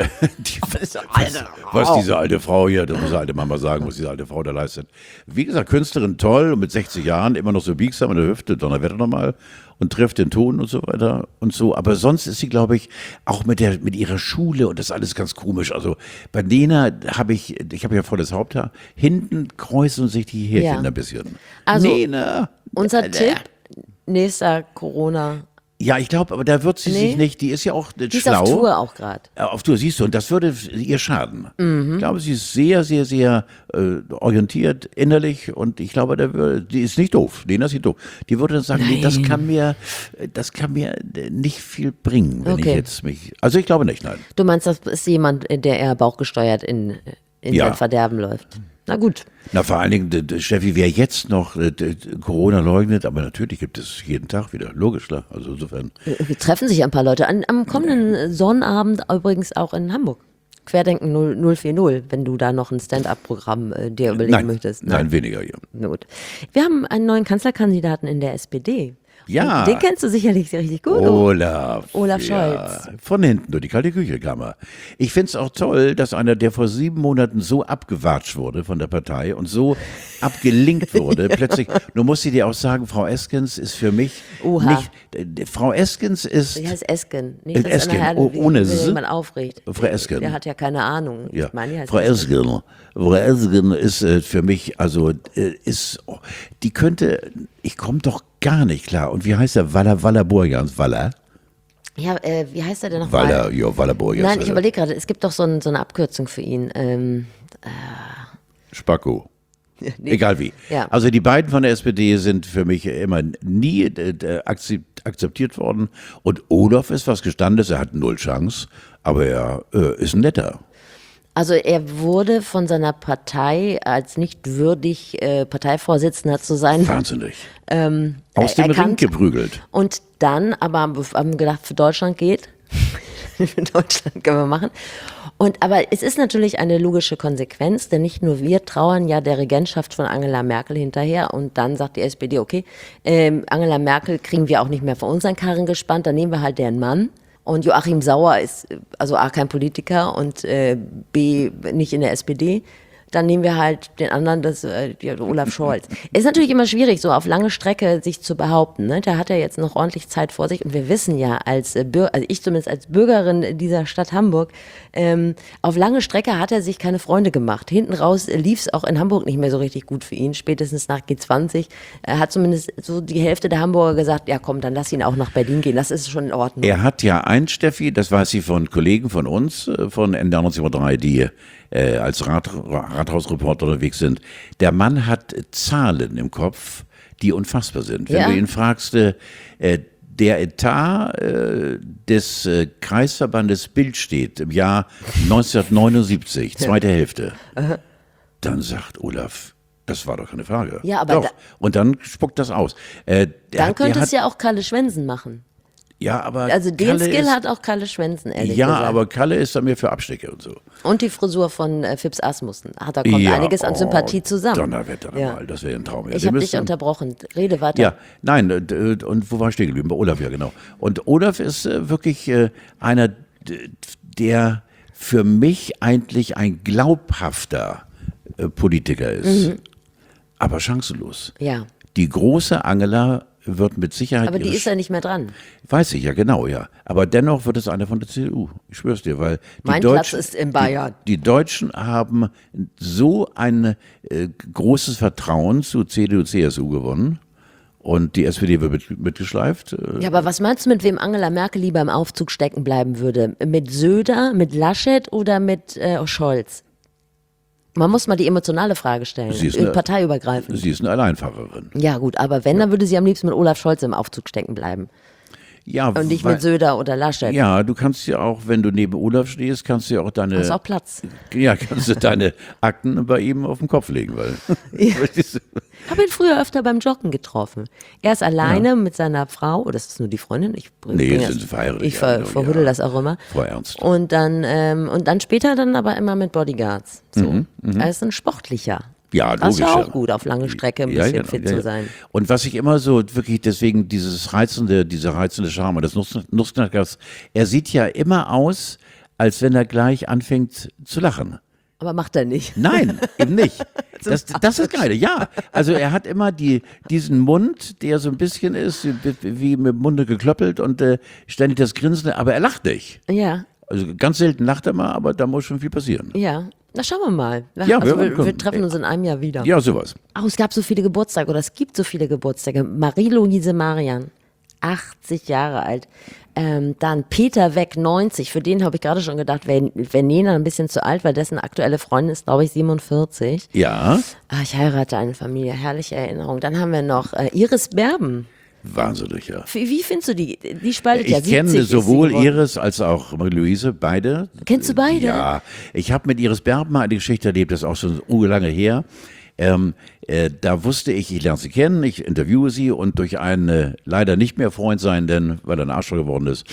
was diese alte Frau hier, das muss die alte Mama sagen, was diese alte Frau da leistet. Wie gesagt, Künstlerin toll und mit 60 Jahren immer noch so biegsam in der Hüfte, Donnerwetter nochmal und trifft den Ton und so weiter und so. Aber sonst ist sie, glaube ich, auch mit ihrer Schule und das ist alles ganz komisch. Also bei Nena habe ich habe ja volles Haupthaar, hinten kreuzen sich die Härchen Ja. ein bisschen. Also, Nena. unser Tipp, nächster Corona. Ja, ich glaube, aber da wird sie Nee. sich nicht, die ist ja auch Die ist schlau. auf Tour auch gerade. Auf Tour, siehst du, und das würde ihr schaden. Mhm. Ich glaube, sie ist sehr, sehr, sehr orientiert innerlich und ich glaube, die ist nicht doof. Lena ist nicht doof. Die würde dann sagen, nee, das kann mir nicht viel bringen, wenn ich Okay. jetzt mich. Also ich glaube nicht, nein. Du meinst, das ist jemand, der eher bauchgesteuert in Ja. sein Verderben läuft. Na gut. Na, vor allen Dingen, Steffi, wer jetzt noch Corona leugnet, aber natürlich gibt es jeden Tag wieder, logisch, klar. Also insofern. Treffen sich ein paar Leute. Am kommenden Sonnabend übrigens auch in Hamburg. Querdenken 040, wenn du da noch ein Stand-up-Programm dir überlegen möchtest. Nein, weniger, ja. Na gut. Wir haben einen neuen Kanzlerkandidaten in der SPD. Ja. Und den kennst du sicherlich richtig gut. Olaf Scholz. Ja, von hinten durch die kalte Küche kam er. Ich finde es auch toll, dass einer, der vor 7 Monaten so abgewatscht wurde von der Partei und so abgelinkt wurde, plötzlich, nun muss ich dir auch sagen, Frau Eskens ist für mich Oha. nicht, Frau Eskens ist, Die heißt Esken. Nicht, dass Esken, nachher ohne wenn S. jemand aufregt. Frau Esken. Der hat ja keine Ahnung. ja, Ich meine, die heißt Frau Esken. Frau Esken ist für mich, also die könnte, ich komme doch gar nicht klar. Und wie heißt der? Waller Burjans? Waller? Ja, wie heißt er denn noch Waller, mal? ja, Waller Burjans. Nein, ich überlege gerade, es gibt doch so eine Abkürzung für ihn. Spacko. Egal wie. Ja. Also die beiden von der SPD sind für mich immer nie akzeptiert worden. Und Olaf ist was Gestandenes, er hat 0 Chance, aber er ist ein netter. Also er wurde von seiner Partei als nicht würdig Parteivorsitzender zu sein Wahnsinnig. Aus dem Ring erkannt. geprügelt. Und dann aber haben gedacht, für Deutschland geht. Für Deutschland können wir machen. Aber es ist natürlich eine logische Konsequenz, denn nicht nur wir trauern ja der Regentschaft von Angela Merkel hinterher und dann sagt die SPD, okay, Angela Merkel kriegen wir auch nicht mehr vor unseren Karren gespannt, dann nehmen wir halt deren Mann. Und Joachim Sauer ist also A, kein Politiker und B, nicht in der SPD. Dann nehmen wir halt den anderen, Olaf Scholz. Ist natürlich immer schwierig, so auf lange Strecke sich zu behaupten. Ne? Da hat er jetzt noch ordentlich Zeit vor sich. Und wir wissen ja, also ich zumindest als Bürgerin dieser Stadt Hamburg, auf lange Strecke hat er sich keine Freunde gemacht. Hinten raus lief es auch in Hamburg nicht mehr so richtig gut für ihn. Spätestens nach G20 hat zumindest so die Hälfte der Hamburger gesagt, ja komm, dann lass ihn auch nach Berlin gehen. Das ist schon in Ordnung. Er hat ja Steffi, das weiß ich von Kollegen von uns, von NDR 93, die als Rathausreporter unterwegs sind. Der Mann hat Zahlen im Kopf, die unfassbar sind. Wenn Ja. du ihn fragst, der Etat des Kreisverbandes Bild steht im Jahr 1979, zweite Hälfte, dann sagt Olaf, das war doch keine Frage. Ja, aber doch. Und dann spuckt das aus. Dann könnte es ja auch Kalle Schwensen machen. Ja, aber Also den Kalle Skill ist, hat auch Kalle Schwensen, ehrlich ja, gesagt. aber Kalle ist dann mehr für Abstecke und so. Und die Frisur von Fips Asmussen. Da kommt einiges an Sympathie zusammen. Donnerwetter Ja. mal, das wäre ein Traum. Ja, Ich wir habe dich müssen- unterbrochen. Rede weiter. Ja, nein, und wo war ich stehen geblieben? Bei Olaf, ja genau. Und Olaf ist wirklich einer, der für mich eigentlich ein glaubhafter Politiker ist. Aber chancenlos. Ja. Die große Angela wird mit Sicherheit Aber die ihre ist ja nicht mehr dran. Weiß ich, ja genau, ja. Aber dennoch wird es einer von der CDU. Ich schwör's dir, weil die Mein Platz ist in Bayern. Die Deutschen haben so ein großes Vertrauen zu CDU, CSU gewonnen. Und die SPD wird mitgeschleift. Ja, aber was meinst du, mit wem Angela Merkel lieber im Aufzug stecken bleiben würde? Mit Söder, mit Laschet oder mit Scholz? Man muss mal die emotionale Frage stellen. Sie ist eine- Parteiübergreifend. Sie ist eine Alleinfahrerin. Ja gut, aber wenn, dann würde sie am liebsten mit Olaf Scholz im Aufzug stecken bleiben. Ja, Und nicht weil- mit Söder oder Laschet. Ja, du kannst ja auch, wenn du neben Olaf stehst, kannst du ja auch deine, Hast auch Platz. ja, kannst du deine Akten bei ihm auf den Kopf legen, weil. Ich habe ihn früher öfter beim Joggen getroffen. Er ist alleine mit seiner Frau, oder das ist nur die Freundin. Sind sie verheiratet. Ich ja, verhuddel ja. das auch immer. Frau Ernst. Und dann später dann aber immer mit Bodyguards. So. Er ist ein sportlicher. Ja, Das ist ja logisch, auch ja. gut, auf lange Strecke ein Ja, bisschen genau, fit ja, zu ja. sein. Und was ich immer so wirklich deswegen diese reizende Charme des Nussknackers, er sieht ja immer aus, als wenn er gleich anfängt zu lachen. Aber macht er nicht. Nein, eben nicht. Das ist geil, ja. Also er hat immer diesen Mund, der so ein bisschen ist, wie mit dem Munde geklöppelt und ständig das Grinsen, aber er lacht nicht. Ja, Also ganz selten lacht er mal, aber da muss schon viel passieren. ja. Na, schauen wir mal. Ja, also wir wir treffen uns in einem Jahr wieder. Ja, sowas. Oh, es gab so viele Geburtstage oder es gibt so viele Geburtstage. Marie-Louise Marian, 80 Jahre alt. Dann Peter Weck, 90. Für den habe ich gerade schon gedacht, wäre Nena ein bisschen zu alt, weil dessen aktuelle Freundin ist, glaube ich, 47. Ja, Ich heirate eine Familie, herrliche Erinnerung. Dann haben wir noch Iris Berben. wahnsinnig, ja. Wie findest du die? Die spaltet ja Ich 70 kenne ist sie sowohl geworden. Iris als auch Marie-Louise, beide. Kennst du beide? Ja, ich habe mit Iris Berben mal eine Geschichte erlebt, das ist auch schon urlange her. Da wusste ich lerne sie kennen, ich interviewe sie und durch einen leider nicht mehr Freund sein, denn weil er ein Arschloch geworden ist,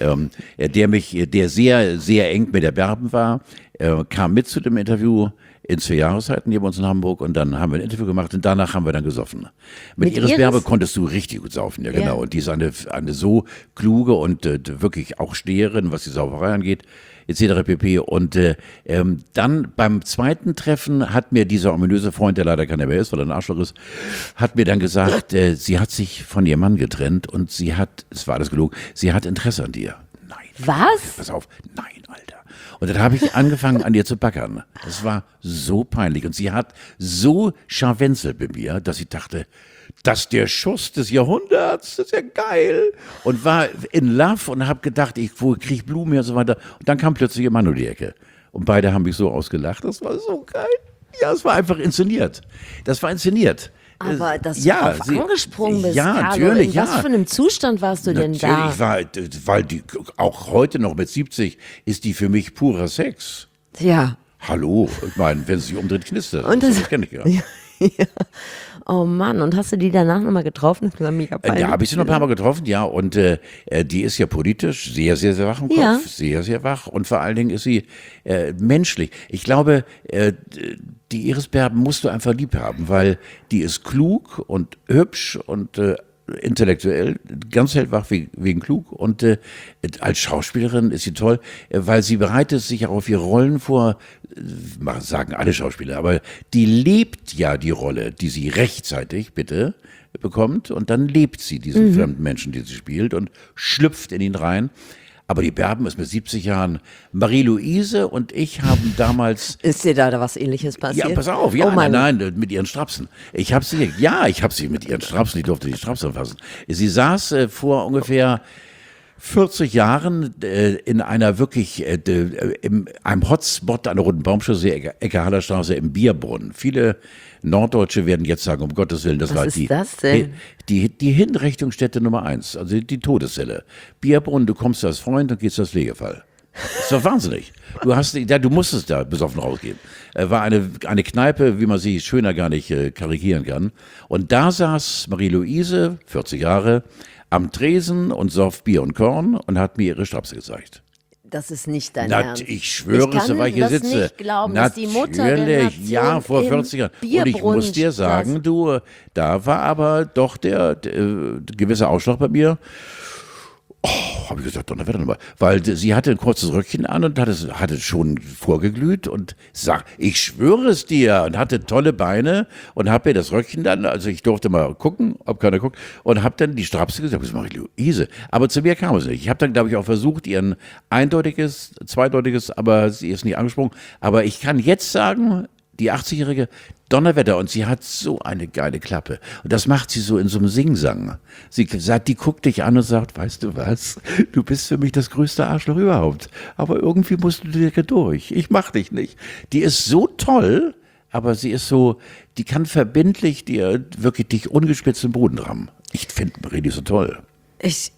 der sehr, sehr eng mit der Berben war, kam mit zu dem Interview in 2 Jahreszeiten hier bei uns in Hamburg und dann haben wir ein Interview gemacht und danach haben wir dann gesoffen. Mit Iris Berbe konntest du richtig gut saufen, ja genau. Ja. Und die ist eine so kluge und wirklich auch Steherin, was die Sauferei angeht, etc. pp. Und dann beim zweiten Treffen hat mir dieser ominöse Freund, der leider keiner mehr ist, weil er ein Arschloch ist, hat mir dann gesagt, sie hat sich von ihrem Mann getrennt und es war alles gelogen, sie hat Interesse an dir. Nein. Was? Pass auf, nein, Alter. Und dann habe ich angefangen, an ihr zu baggern. Das war so peinlich. Und sie hat so scharwenzelt bei mir, dass ich dachte, das ist der Schuss des Jahrhunderts, das ist ja geil. Und war in Love und habe gedacht, ich kriege Blumen hier und so weiter. Und dann kam plötzlich ihr Mann um die Ecke. Und beide haben mich so ausgelacht. Das war so geil. Ja, es war einfach inszeniert. Das war inszeniert. Aber dass du Ja, drauf angesprungen bist, ja, Carlo, natürlich, in was ja. für einem Zustand warst du denn da? Natürlich, weil die, auch heute noch mit 70 ist die für mich purer Sex. Ja. Hallo, ich meine, wenn sie sich umdreht, knistert. Und das kenne ich ja. Ja. Oh Mann, und hast du die danach nochmal getroffen? Das war mega peinlich. Da habe ich sie noch ein paar Mal getroffen, ja, und die ist ja politisch sehr, sehr, sehr wach im Kopf, Ja. sehr, sehr wach und vor allen Dingen ist sie menschlich. Ich glaube, die Iris Berben musst du einfach lieb haben, weil die ist klug und hübsch und intellektuell, ganz hellwach wegen klug und als Schauspielerin ist sie toll, weil sie bereitet sich auch auf ihre Rollen vor, sagen alle Schauspieler, aber die lebt ja die Rolle, die sie rechtzeitig, bitte, bekommt und dann lebt sie diesen fremden Menschen, den sie spielt und schlüpft in ihn rein. Aber die Berben ist mit 70 Jahren. Marie-Louise und ich haben damals Ist dir da was Ähnliches passiert? ja, pass auf, ja, Oh Mann. nein, mit ihren Strapsen. Ich habe sie mit ihren Strapsen, ich durfte die Strapsen fassen. Sie saß vor ungefähr 40 Jahren in einer wirklich, in einem Hotspot an der Roten Baumstraße, Ecke Hallerstraße im Bierbrunnen. Viele Norddeutsche werden jetzt sagen, um Gottes Willen, das Was war ist das denn? die Hinrichtungsstätte Nummer 1, also die Todeszelle. Bierbrunnen, du kommst als Freund und gehst als Pflegefall. Das war wahnsinnig. Du musstest da besoffen rausgehen. War eine Kneipe, wie man sie schöner gar nicht karikieren kann. Und da saß Marie-Louise, 40 Jahre, am Tresen und soff Bier und Korn und hat mir ihre Strapse gezeigt. Das ist nicht dein Ernst. Ich schwöre, so weil ich hier das sitze. nicht glauben, dass die Mutter der Natürlich, Nation ja, vor im 40 Jahren. Und ich Bierbrunnen muss dir sagen, saß. du, da war aber doch der gewisse Ausschlag bei mir. Oh, habe ich gesagt, Donnerwetter nochmal. Weil sie hatte ein kurzes Röckchen an und hatte schon vorgeglüht und ich schwöre es dir, und hatte tolle Beine und habe mir das Röckchen dann, also ich durfte mal gucken, ob keiner guckt, und habe dann die Strapse gesagt, das mache ich Luise. Aber zu mir kam es nicht. Ich habe dann, glaube ich, auch versucht, ihren zweideutiges, aber sie ist nicht angesprungen. Aber ich kann jetzt sagen, die 80-Jährige, Donnerwetter, und sie hat so eine geile Klappe. Und das macht sie so in so einem Singsang. Sie sagt, die guckt dich an und sagt, weißt du was, du bist für mich das größte Arschloch überhaupt. Aber irgendwie musst du dir durch. Ich mach dich nicht. Die ist so toll, aber sie ist so, die kann verbindlich dir wirklich dich ungespitzt im Boden rammen. Ich finde Marie so toll.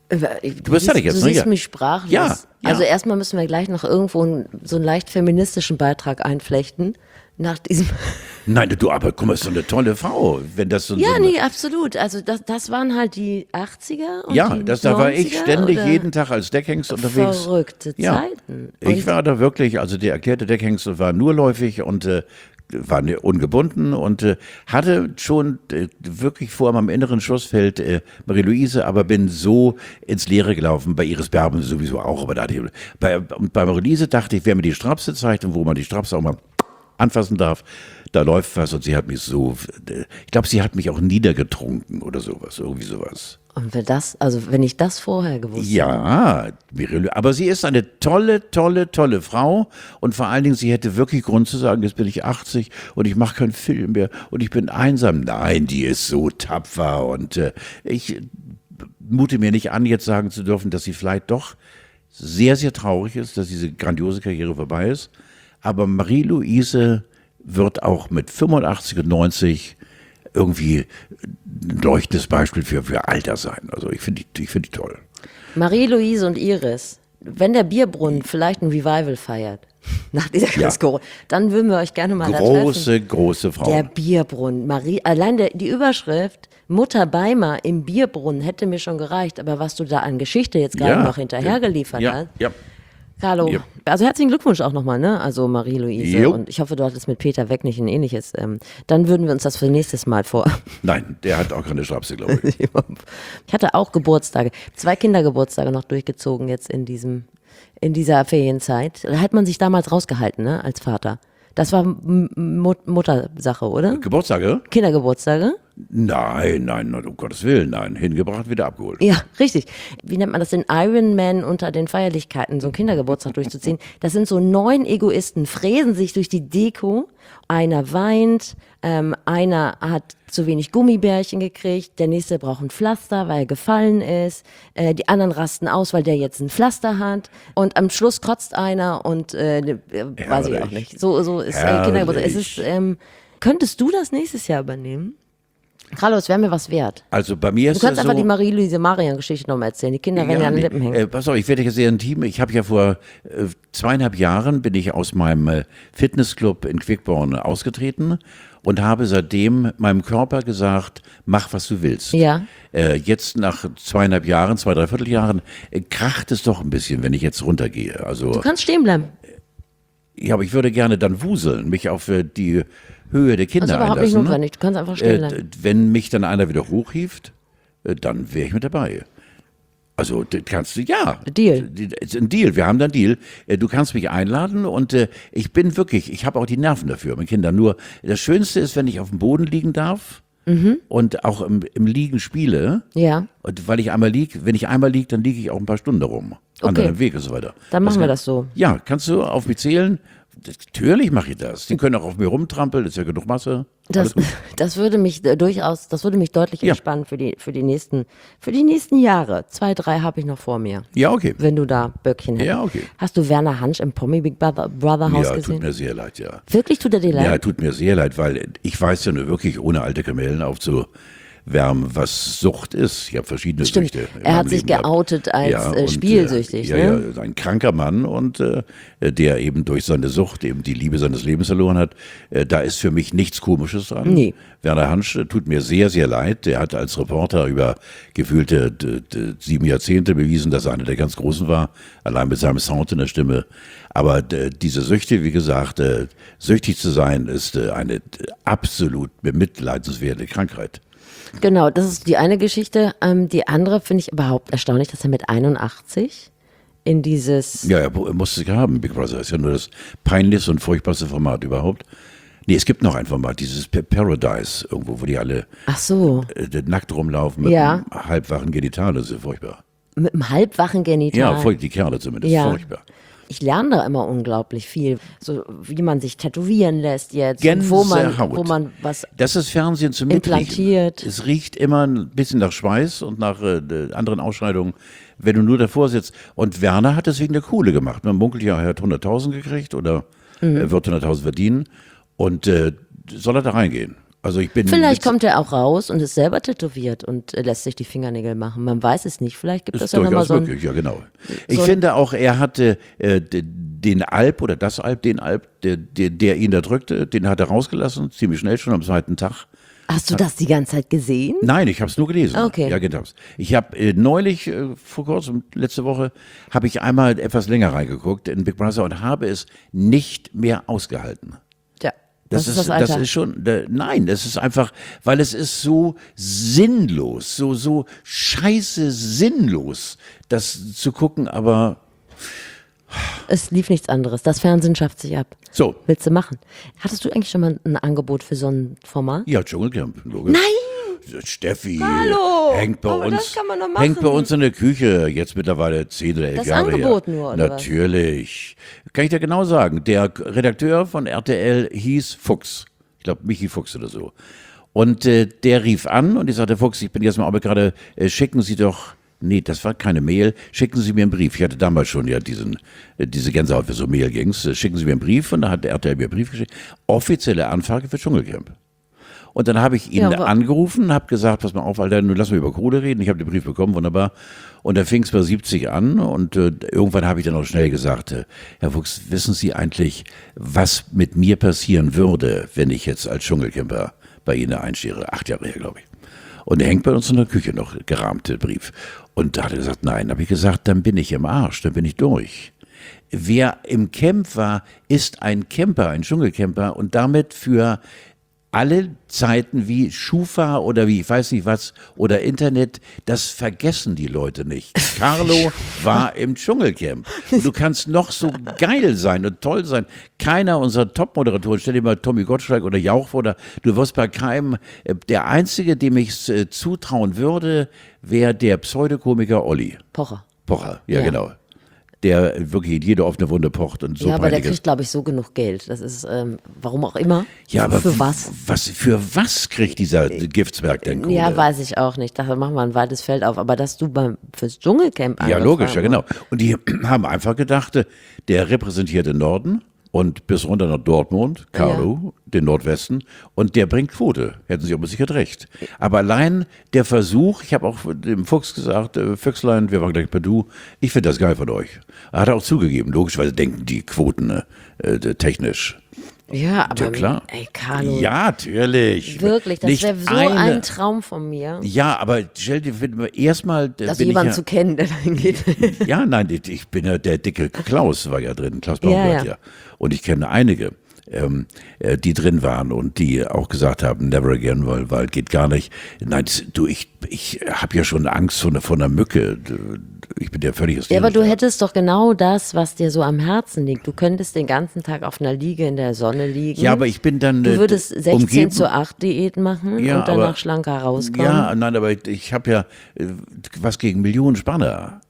Du bist fertig jetzt, du ne? siehst Ja. mich sprachlos. Ja, ja. Also erstmal müssen wir gleich noch irgendwo so einen leicht feministischen Beitrag einflechten. Nach diesem. Nein, du, aber guck mal, ist so eine tolle Frau, wenn das so. Ja, so nee, absolut. Also das waren halt die 80er und ja, die da war ich 90er ständig oder jeden Tag als Deckhengst unterwegs. verrückte Ja. Zeiten. Ich war da wirklich, also der erklärte Deckhengst war nurläufig und war ungebunden und hatte schon wirklich vor am inneren Schussfeld Marie-Louise, aber bin so ins Leere gelaufen, bei Iris Berben sowieso auch, aber da hatte ich, bei Marie-Louise dachte ich, wer mir die Strapse zeigt und wo man die Strapse auch mal anfassen darf, da läuft was und sie hat mich so, ich glaube, sie hat mich auch niedergetrunken oder sowas, irgendwie sowas. Und wenn ich das vorher gewusst hätte. Ja, aber sie ist eine tolle, tolle, tolle Frau und vor allen Dingen, sie hätte wirklich Grund zu sagen, jetzt bin ich 80 und ich mache keinen Film mehr und ich bin einsam. Nein, die ist so tapfer und ich mute mir nicht an, jetzt sagen zu dürfen, dass sie vielleicht doch sehr, sehr traurig ist, dass diese grandiose Karriere vorbei ist. Aber Marie-Louise wird auch mit 85 und 90 irgendwie ein leuchtendes Beispiel für Alter sein. Also ich finde die toll. Marie-Louise und Iris, wenn der Bierbrunnen vielleicht ein Revival feiert, nach dieser Corona, dann würden wir euch gerne mal da treffen. Große Frau. Der Bierbrunnen, die Überschrift Mutter Beimer im Bierbrunnen hätte mir schon gereicht, aber was du da an Geschichte jetzt gerade noch hinterhergeliefert hast. Ja. Carlo, Ja. also herzlichen Glückwunsch auch nochmal, ne? Also Marie-Louise Jo. und ich hoffe, du hattest mit Peter Weck nicht ein ähnliches. Dann würden wir uns das für nächstes Mal vor. Nein, der hat auch keine Strapse, glaube ich. Ich hatte auch Geburtstage, 2 Kindergeburtstage noch durchgezogen jetzt in dieser Ferienzeit. Da hat man sich damals rausgehalten, ne? Als Vater. Das war Muttersache, oder? Geburtstage? Kindergeburtstage? Nein, um Gottes Willen, nein. Hingebracht, wieder abgeholt. Ja, richtig. Wie nennt man das, den Ironman unter den Feierlichkeiten, so einen Kindergeburtstag durchzuziehen? Das sind so 9 Egoisten, fräsen sich durch die Deko. Einer weint, einer hat zu wenig Gummibärchen gekriegt, der nächste braucht ein Pflaster, weil er gefallen ist. Die anderen rasten aus, weil der jetzt ein Pflaster hat. Und am Schluss kotzt einer und weiß ich auch nicht. So ist Kindergeburtstag. Es ist, könntest du das nächstes Jahr übernehmen? Carlos, wäre mir was wert. Also bei mir Du ist kannst es einfach so, die Marie-Louise Marian-Geschichte nochmal erzählen. Die Kinder werden ja an den Lippen hängen. pass auf, ich werde jetzt sehr intim. Ich habe ja vor 2,5 Jahren bin ich aus meinem Fitnessclub in Quickborn ausgetreten und habe seitdem meinem Körper gesagt, mach was du willst. Ja. Jetzt nach 2,5 Jahren, 2,75 Jahren, kracht es doch ein bisschen, wenn ich jetzt runtergehe. Also, Du kannst stehen bleiben. ja, aber ich würde gerne dann wuseln, mich auf die Höhe der Kinder Das ist überhaupt nicht einlassen. notwendig. Du kannst einfach stehen bleiben. Wenn mich dann einer wieder hochhieft, dann wäre ich mit dabei. Also kannst du, ja. Deal. Ist ein Deal, wir haben da einen Deal. Du kannst mich einladen und ich bin wirklich, ich habe auch die Nerven dafür, mit Kindern. Nur das Schönste ist, wenn ich auf dem Boden liegen darf und auch im Liegen spiele. Ja. Und weil ich einmal liege, wenn ich einmal liege, dann liege ich auch ein paar Stunden rum. An Okay. deinem Weg und so weiter. Dann machen wir das so. Ja, kannst du auf mich zählen? Natürlich mache ich das. Die können auch auf mir rumtrampeln, ist ja genug Masse. Alles gut. Das würde mich deutlich Ja. entspannen für die nächsten Jahre. 2, 3 habe ich noch vor mir, Ja, okay. wenn du da Böckchen hättest. Ja, okay. Hast du Werner Hansch im Pommy Big Brother Haus Ja, gesehen? tut mir sehr leid, ja. Wirklich tut er dir leid? Ja, tut mir sehr leid, weil ich weiß ja nur wirklich, ohne alte Kamellen aufzuwärmen, was Sucht ist. Ich habe verschiedene Stimmt. Süchte. in Er hat meinem sich Leben gehabt. geoutet als und, spielsüchtig, ja, ne? Ja, ein kranker Mann und der eben durch seine Sucht eben die Liebe seines Lebens verloren hat. Da ist für mich nichts Komisches dran. Nee. Werner Hansch tut mir sehr, sehr leid. Der hat als Reporter über gefühlte 7 Jahrzehnte bewiesen, dass er einer der ganz Großen war, allein mit seinem Sound in der Stimme. Aber diese Süchte, wie gesagt, süchtig zu sein, ist eine absolut bemitleidenswerte Krankheit. Genau, das ist die eine Geschichte. Die andere finde ich überhaupt erstaunlich, dass er mit 81 in dieses... Ja, er musste es haben. Big Brother ist ja nur das peinlichste und furchtbarste Format überhaupt. Nee, es gibt noch ein Format, dieses Paradise, irgendwo, wo die alle Ach so, nackt rumlaufen mit Ja. einem halbwachen Genital. Das ist furchtbar. mit einem halbwachen Genital. Ja, die Kerle zumindest. Ja. Furchtbar. Ich lerne da immer unglaublich viel, so wie man sich tätowieren lässt jetzt, und Gänsehaut. wo man was Das ist Fernsehen zum Mitriechen. implantiert. Es riecht immer ein bisschen nach Schweiß und nach anderen Ausscheidungen, wenn du nur davor sitzt. Und Werner hat deswegen eine Kohle gemacht. Man munkelt ja, er hat 100.000 gekriegt oder er wird 100.000 verdienen. Und soll er da reingehen? Also ich bin Vielleicht kommt er auch raus und ist selber tätowiert und lässt sich die Fingernägel machen. Man weiß es nicht. Vielleicht gibt es ist ja nochmal durchaus so ein... möglich, ja genau. Ich finde auch, er hatte den Alp oder das Alp, der ihn da drückte, den hat er rausgelassen, ziemlich schnell schon am zweiten Tag. Hast du das die ganze Zeit gesehen? Nein, ich habe es nur gelesen. Okay. Ja, genau. Ich habe neulich, vor kurzem, letzte Woche, habe ich einmal etwas länger reingeguckt in Big Brother und habe es nicht mehr ausgehalten. Ja, das ist das Alter. Das ist schon, nein, das ist einfach, weil es ist so sinnlos, so scheiße sinnlos, das zu gucken, aber Es lief nichts anderes. Das Fernsehen schafft sich ab. so. Willst du machen? Hattest du eigentlich schon mal ein Angebot für so ein Format? Ja, Dschungelcamp, logisch. Nein! Steffi Hallo! hängt bei Aber uns, das kann man doch machen. hängt bei uns in der Küche, jetzt mittlerweile 10 oder 11 Das Jahre Angebot her. nur, oder Natürlich. Kann ich dir genau sagen. Der Redakteur von RTL hieß Fuchs. Ich glaube, Michi Fuchs oder so. Und der rief an und ich sagte, Fuchs, ich bin jetzt mal aber gerade, schicken Sie doch, nee, das war keine Mail, schicken Sie mir einen Brief. Ich hatte damals schon ja diese Gänsehaut für so Mail ging's. Schicken Sie mir einen Brief und da hat der RTL mir einen Brief geschickt. Offizielle Anfrage für Dschungelcamp. Und dann habe ich ihn angerufen, habe gesagt, pass mal auf, Alter, nun lass mal über Kohle reden. Ich habe den Brief bekommen, wunderbar. Und da fing es bei 70 an und irgendwann habe ich dann auch schnell gesagt, Herr Fuchs, wissen Sie eigentlich, was mit mir passieren würde, wenn ich jetzt als Dschungelcamper bei Ihnen einstehe? 8 Jahre her, glaube ich. Und der hängt bei uns in der Küche noch, gerahmt, der Brief. Und da hat er gesagt, nein. Habe ich gesagt, dann bin ich im Arsch, dann bin ich durch. Wer im Camp war, ist ein Camper, ein Dschungelcamper und damit für alle Zeiten wie Schufa oder wie ich weiß nicht was oder Internet, das vergessen die Leute nicht. Carlo war im Dschungelcamp. Und du kannst noch so geil sein und toll sein. Keiner unserer Top-Moderatoren, stell dir mal Tommy Gottschalk oder Jauch vor, du wirst bei keinem, der Einzige, dem ich es zutrauen würde, wäre der Pseudokomiker Olli. Pocher. Pocher, ja genau. Der wirklich in jede offene Wunde pocht und so. Ja, aber der kriegt, glaube ich, so genug Geld. Das ist, warum auch immer. Ja, aber für was? Für was kriegt dieser Giftsberg denn Kohle? Ja, weiß ich auch nicht. Da machen wir ein weites Feld auf. Aber dass du fürs Dschungelcamp Ja, logisch, ja genau. Und die haben einfach gedacht, der repräsentiert den Norden und bis runter nach Dortmund, Carlo, den Nordwesten, und der bringt Quote. Hätten sie aber sicher recht. Aber allein der Versuch, ich habe auch dem Fuchs gesagt, Füchslein, wir waren gleich bei du, ich finde das geil von euch. Er hat auch zugegeben, logischerweise denken die Quoten technisch. Ja, aber Ja, klar. Ey, Carlo. Ja, natürlich. Wirklich, das Nicht wäre so ein Traum von mir. Ja, aber stell dir erstmal. Das jemanden zu kennen, der dahin geht. Ja, nein, ich bin ja der dicke Klaus, war ja drin, Klaus Baumgart, ja. Und ich kenne einige, die drin waren und die auch gesagt haben, never again, weil geht gar nicht. Nein, ich habe ja schon Angst vor einer Mücke. Ich bin ja völlig hysterisch. Ja, aber du hättest doch genau das, was dir so am Herzen liegt. Du könntest den ganzen Tag auf einer Liege in der Sonne liegen. Ja, aber ich bin dann Du würdest 16:8 Diät machen ja, und danach schlanker rauskommen. Ja, nein, aber ich habe ja was gegen Millionen Spanner.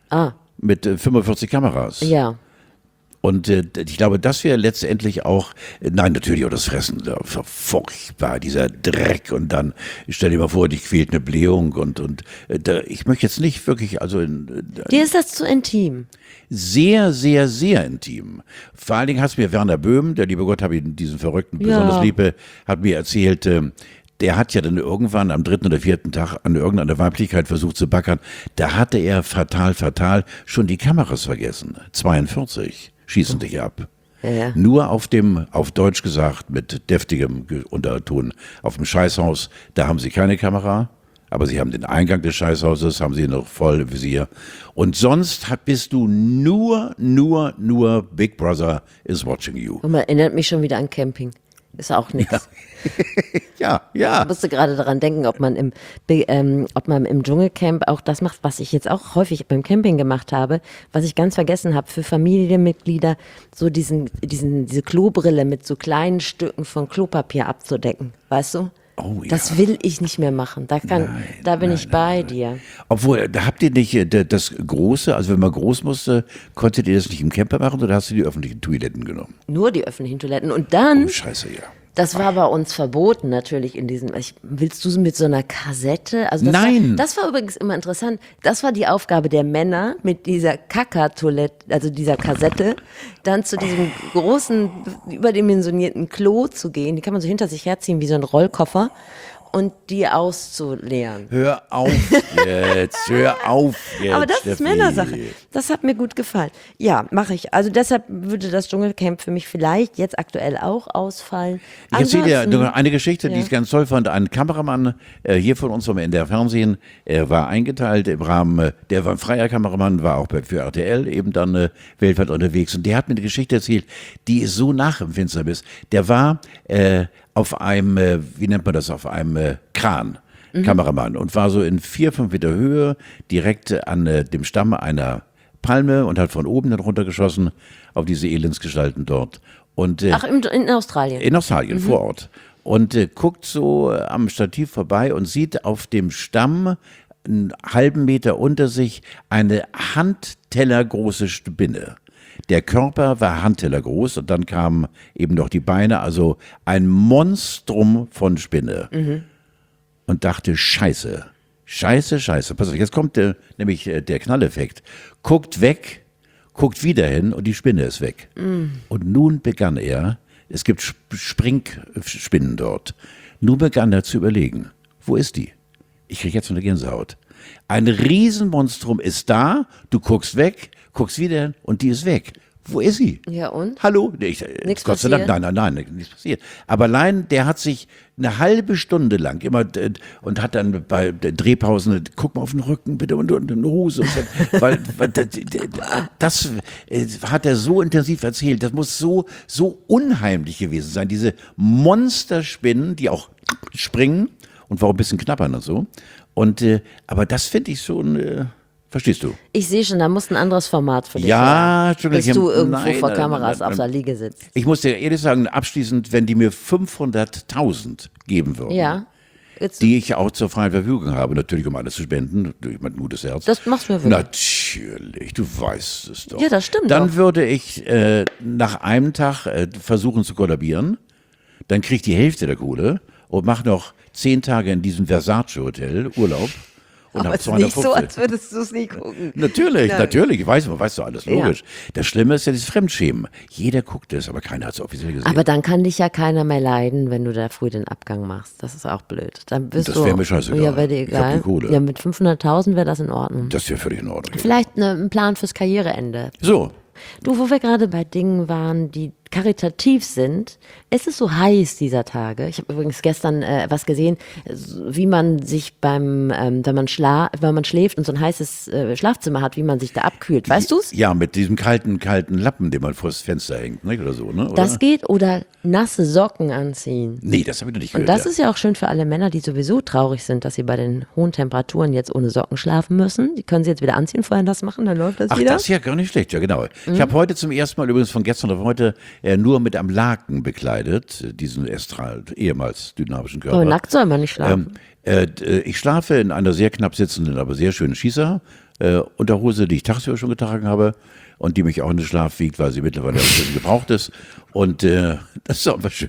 Mit 45 Kameras. Ja. Und ich glaube, das wäre letztendlich auch, nein, natürlich auch das Fressen, furchtbar, dieser Dreck und dann, stell dir mal vor, dich quält eine Blähung und ich möchte jetzt nicht wirklich, also dir ist das zu intim. Sehr, sehr, sehr intim. Vor allen Dingen hat es mir Werner Böhm, der liebe Gott, habe ich diesen Verrückten besonders liebe, hat mir erzählt, der hat ja dann irgendwann am 3. oder 4. Tag an irgendeiner Weiblichkeit versucht zu backern. Da hatte er fatal schon die Kameras vergessen. 42 schießen dich ab. Ja. Nur auf Deutsch gesagt, mit deftigem Unterton, auf dem Scheißhaus, da haben sie keine Kamera, aber sie haben den Eingang des Scheißhauses, haben sie noch voll im Visier. Und sonst bist du nur Big Brother is watching you. Und man erinnert mich schon wieder an Camping. Ist auch nichts. Ja. Ich musste gerade daran denken, ob man im Dschungelcamp auch das macht, was ich jetzt auch häufig beim Camping gemacht habe, was ich ganz vergessen habe, für Familienmitglieder so diese Klobrille mit so kleinen Stücken von Klopapier abzudecken, weißt du? Oh, ja. Das will ich nicht mehr machen. Da bin ich bei dir. Obwohl, da habt ihr nicht das Große, also wenn man groß musste, konntet ihr das nicht im Camper machen oder hast du die öffentlichen Toiletten genommen? Nur die öffentlichen Toiletten. Und dann, Oh, scheiße, ja. Das war bei uns verboten natürlich in diesem. Willst du mit so einer Kassette? Also das Nein. Das war übrigens immer interessant. Das war die Aufgabe der Männer, mit dieser Kaka-Toilette, also dieser Kassette, dann zu diesem großen, überdimensionierten Klo zu gehen. Die kann man so hinter sich herziehen wie so ein Rollkoffer. Und die auszuleeren. Hör auf jetzt. Aber das ist Steffi. Männersache. Das hat mir gut gefallen. Ja, mache ich. Also deshalb würde das Dschungelcamp für mich vielleicht jetzt aktuell auch ausfallen. Ich erzähle dir Ansonsten- eine Geschichte, die Ja. ich ganz toll fand. Ein Kameramann hier von uns vom NDR Fernsehen, er war eingeteilt im Rahmen, der war ein freier Kameramann, war auch für RTL eben dann weltweit unterwegs. Und der hat mir eine Geschichte erzählt, die ist so nachempfindsam ist. Der war auf einem, wie nennt man das, auf einem Kran. Kameramann und war so in 4-5 Meter Höhe direkt an dem Stamm einer Palme und hat von oben dann runtergeschossen auf diese Elendsgestalten dort. Und, Ach, in Australien. in Australien, vor Ort. Und guckt so am Stativ vorbei und sieht auf dem Stamm einen halben Meter unter sich eine handtellergroße Spinne. Der Körper war handtellergroß und dann kamen eben noch die Beine, also ein Monstrum von Spinne. Und dachte, Scheiße. Pass auf, jetzt kommt nämlich der Knalleffekt. Guckt weg, guckt wieder hin und die Spinne ist weg. Und nun begann er, es gibt Springspinnen dort, nun begann er zu überlegen, wo ist die? Ich kriege jetzt so eine Gänsehaut. Ein Riesenmonstrum ist da, du guckst weg, guckst wieder hin und die ist weg. Wo ist sie? Ja, und? Hallo? Nichts Gott sei Dank, passiert? nein, nichts passiert. Aber allein, der hat sich eine halbe Stunde lang immer und hat dann bei Drehpausen, guck mal auf den Rücken bitte und eine Hose. Weil das hat er so intensiv erzählt. Das muss so unheimlich gewesen sein. Diese Monsterspinnen, die auch springen und war auch ein bisschen knappern und so. Und aber das finde ich schon. Verstehst du? Ich sehe schon, da muss ein anderes Format für dich Ja, her, Entschuldigung. bis du irgendwo Nein, vor nein, Kameras nein, auf der Liege sitzt. Ich muss dir ehrlich sagen, abschließend, wenn die mir 500.000 geben würden, Ja. Jetzt, die ich auch zur freien Verfügung habe, natürlich um alles zu spenden, durch mein gutes Herz. das machst du ja wirklich. Natürlich, du weißt es doch. Ja, das stimmt Dann doch. würde ich nach einem Tag versuchen zu kollabieren, dann kriege ich die Hälfte der Kohle und mache noch 10 Tage in diesem Versace-Hotel Urlaub. Und Aber hab es ist nicht 250. so, als würdest du es nie gucken. Natürlich, Nein. natürlich. Man weiß doch alles, logisch. Das Schlimme ist ja das Fremdschämen. Jeder guckt es, aber keiner hat es offiziell gesehen. Aber dann kann dich ja keiner mehr leiden, wenn du da früh den Abgang machst. Das ist auch blöd. Dann bist Das du. wär mir scheißegal. Ja, wäre dir Ich hab egal. die Kohle. Ja, mit 500.000 wäre das in Ordnung. Das wäre völlig in Ordnung. Vielleicht ein Plan fürs Karriereende. So, Du, wo wir gerade bei Dingen waren, die karitativ sind, es ist so heiß dieser Tage. Ich habe übrigens gestern was gesehen, wie man sich wenn man schläft und so ein heißes Schlafzimmer hat, wie man sich da abkühlt. Weißt du's? ja, mit diesem kalten Lappen, den man vor das Fenster hängt, nicht? Oder so, ne? Oder? Das geht oder nasse Socken anziehen. Nee, das habe ich noch nicht Und gehört. das ist ja auch schön für alle Männer, die sowieso traurig sind, dass sie bei den hohen Temperaturen jetzt ohne Socken schlafen müssen. Die können sie jetzt wieder anziehen, vorher das machen, dann läuft das Ach, wieder. das ist ja gar nicht schlecht, ja genau. Ich habe heute zum ersten Mal, übrigens von gestern auf heute, nur mit einem Laken bekleidet, diesen ehemals dynamischen Körper. Aber nackt soll man nicht schlafen. Ich schlafe in einer sehr knapp sitzenden, aber sehr schönen Schießer-Unterhose, die ich tagsüber schon getragen habe und die mich auch in den Schlaf wiegt, weil sie mittlerweile auch schon gebraucht ist. Und das ist auch mal schön.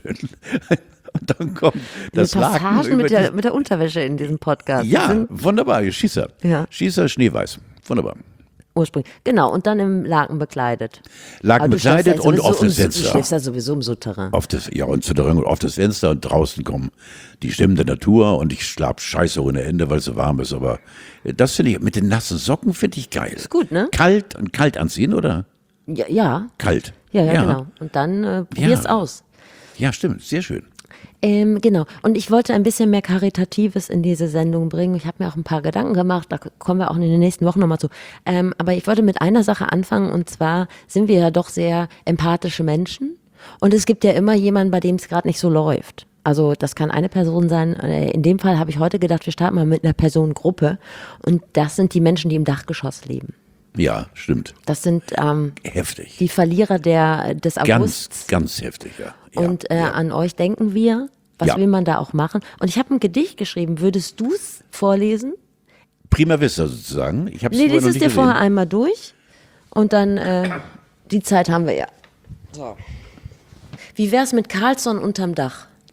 Und dann kommt das Eine Laken Passagen über mit der Unterwäsche in diesem Podcast. Die Ja, sind wunderbar, Schießer. Ja. Schießer, schneeweiß. Wunderbar. ursprünglich. Genau, und dann im Laken bekleidet. Laken Aber du schläfst bekleidet ja und sowieso offenes Du Fenster. schläfst ja sowieso im Souterrain. Auf das, ja, und Souterrain und auf das Fenster und draußen kommen die Stimmen der Natur und ich schlaf scheiße ohne Ende, weil es so warm ist. Aber das finde ich, mit den nassen Socken finde ich geil. Ist gut, ne? Kalt anziehen, oder? Ja, Kalt. ja, genau. Und dann probier's Ja. aus. Ja, stimmt, sehr schön. Genau. Und ich wollte ein bisschen mehr Karitatives in diese Sendung bringen. Ich habe mir auch ein paar Gedanken gemacht. Da kommen wir auch in den nächsten Wochen nochmal zu. Aber ich wollte mit einer Sache anfangen. Und zwar sind wir ja doch sehr empathische Menschen. Und es gibt ja immer jemanden, bei dem es gerade nicht so läuft. Also das kann eine Person sein. In dem Fall habe ich heute gedacht, wir starten mal mit einer Personengruppe. Und das sind die Menschen, die im Dachgeschoss leben. Ja, stimmt. Das sind Heftig. die Verlierer des Augusts. Ganz heftig, ja. Und an euch denken wir. Was Ja. will man da auch machen? Und ich habe ein Gedicht geschrieben. Würdest du es vorlesen? Prima Vista sozusagen. Ich habe es Nee, noch lies es nicht dir gesehen. vorher einmal durch. Und dann, die Zeit haben wir ja. So. Wie wär's mit Carlsson unterm Dach?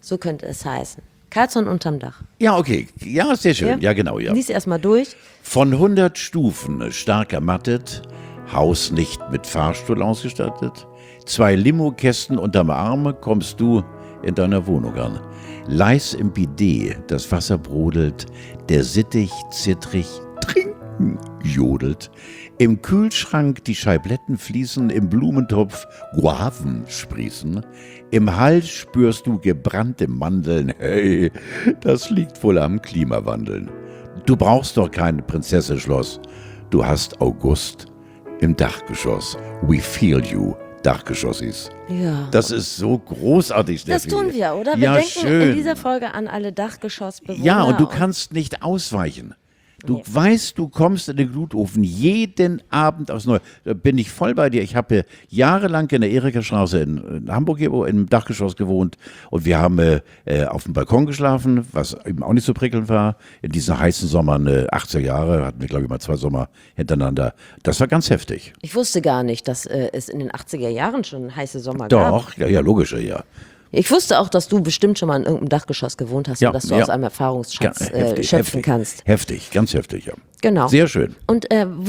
So könnte es heißen. Carlsson unterm Dach. Ja, okay. Ja, sehr schön. Ja, genau, ja. Lies erstmal durch. Von 100 Stufen stark ermattet, Haus nicht mit Fahrstuhl ausgestattet, 2 Limokästen unterm Arm kommst du in deiner Wohnung an. Leis im Bidet, das Wasser brodelt, der Sittich zittrig trinken jodelt. Im Kühlschrank die Scheibletten fließen, im Blumentopf Guaven sprießen. Im Hals spürst du gebrannte Mandeln. Hey, das liegt wohl am Klimawandel. Du brauchst doch kein Prinzessenschloss. Du hast August im Dachgeschoss. We feel you, Dachgeschossis. Ja. Das ist so großartig, Steffi. Das tun wir, oder? Wir Ja, denken schön. in dieser Folge an alle Dachgeschossbewohner. Ja, und du kannst nicht ausweichen. Du weißt, du kommst in den Glutofen jeden Abend aufs Neue. Da bin ich voll bei dir. Ich habe jahrelang in der Erika-Straße in Hamburg im Dachgeschoss gewohnt und wir haben auf dem Balkon geschlafen, was eben auch nicht so prickelnd war. In diesen heißen Sommern 80er Jahre hatten wir, glaube ich, mal 2 Sommer hintereinander. Das war ganz heftig. Ich wusste gar nicht, dass es in den 80er Jahren schon heiße Sommer gab. Doch, ja, logisch, ja. Ich wusste auch, dass du bestimmt schon mal in irgendeinem Dachgeschoss gewohnt hast und dass du aus einem Erfahrungsschatz schöpfen kannst. Heftig, ganz heftig, ja. Genau. Sehr schön. Und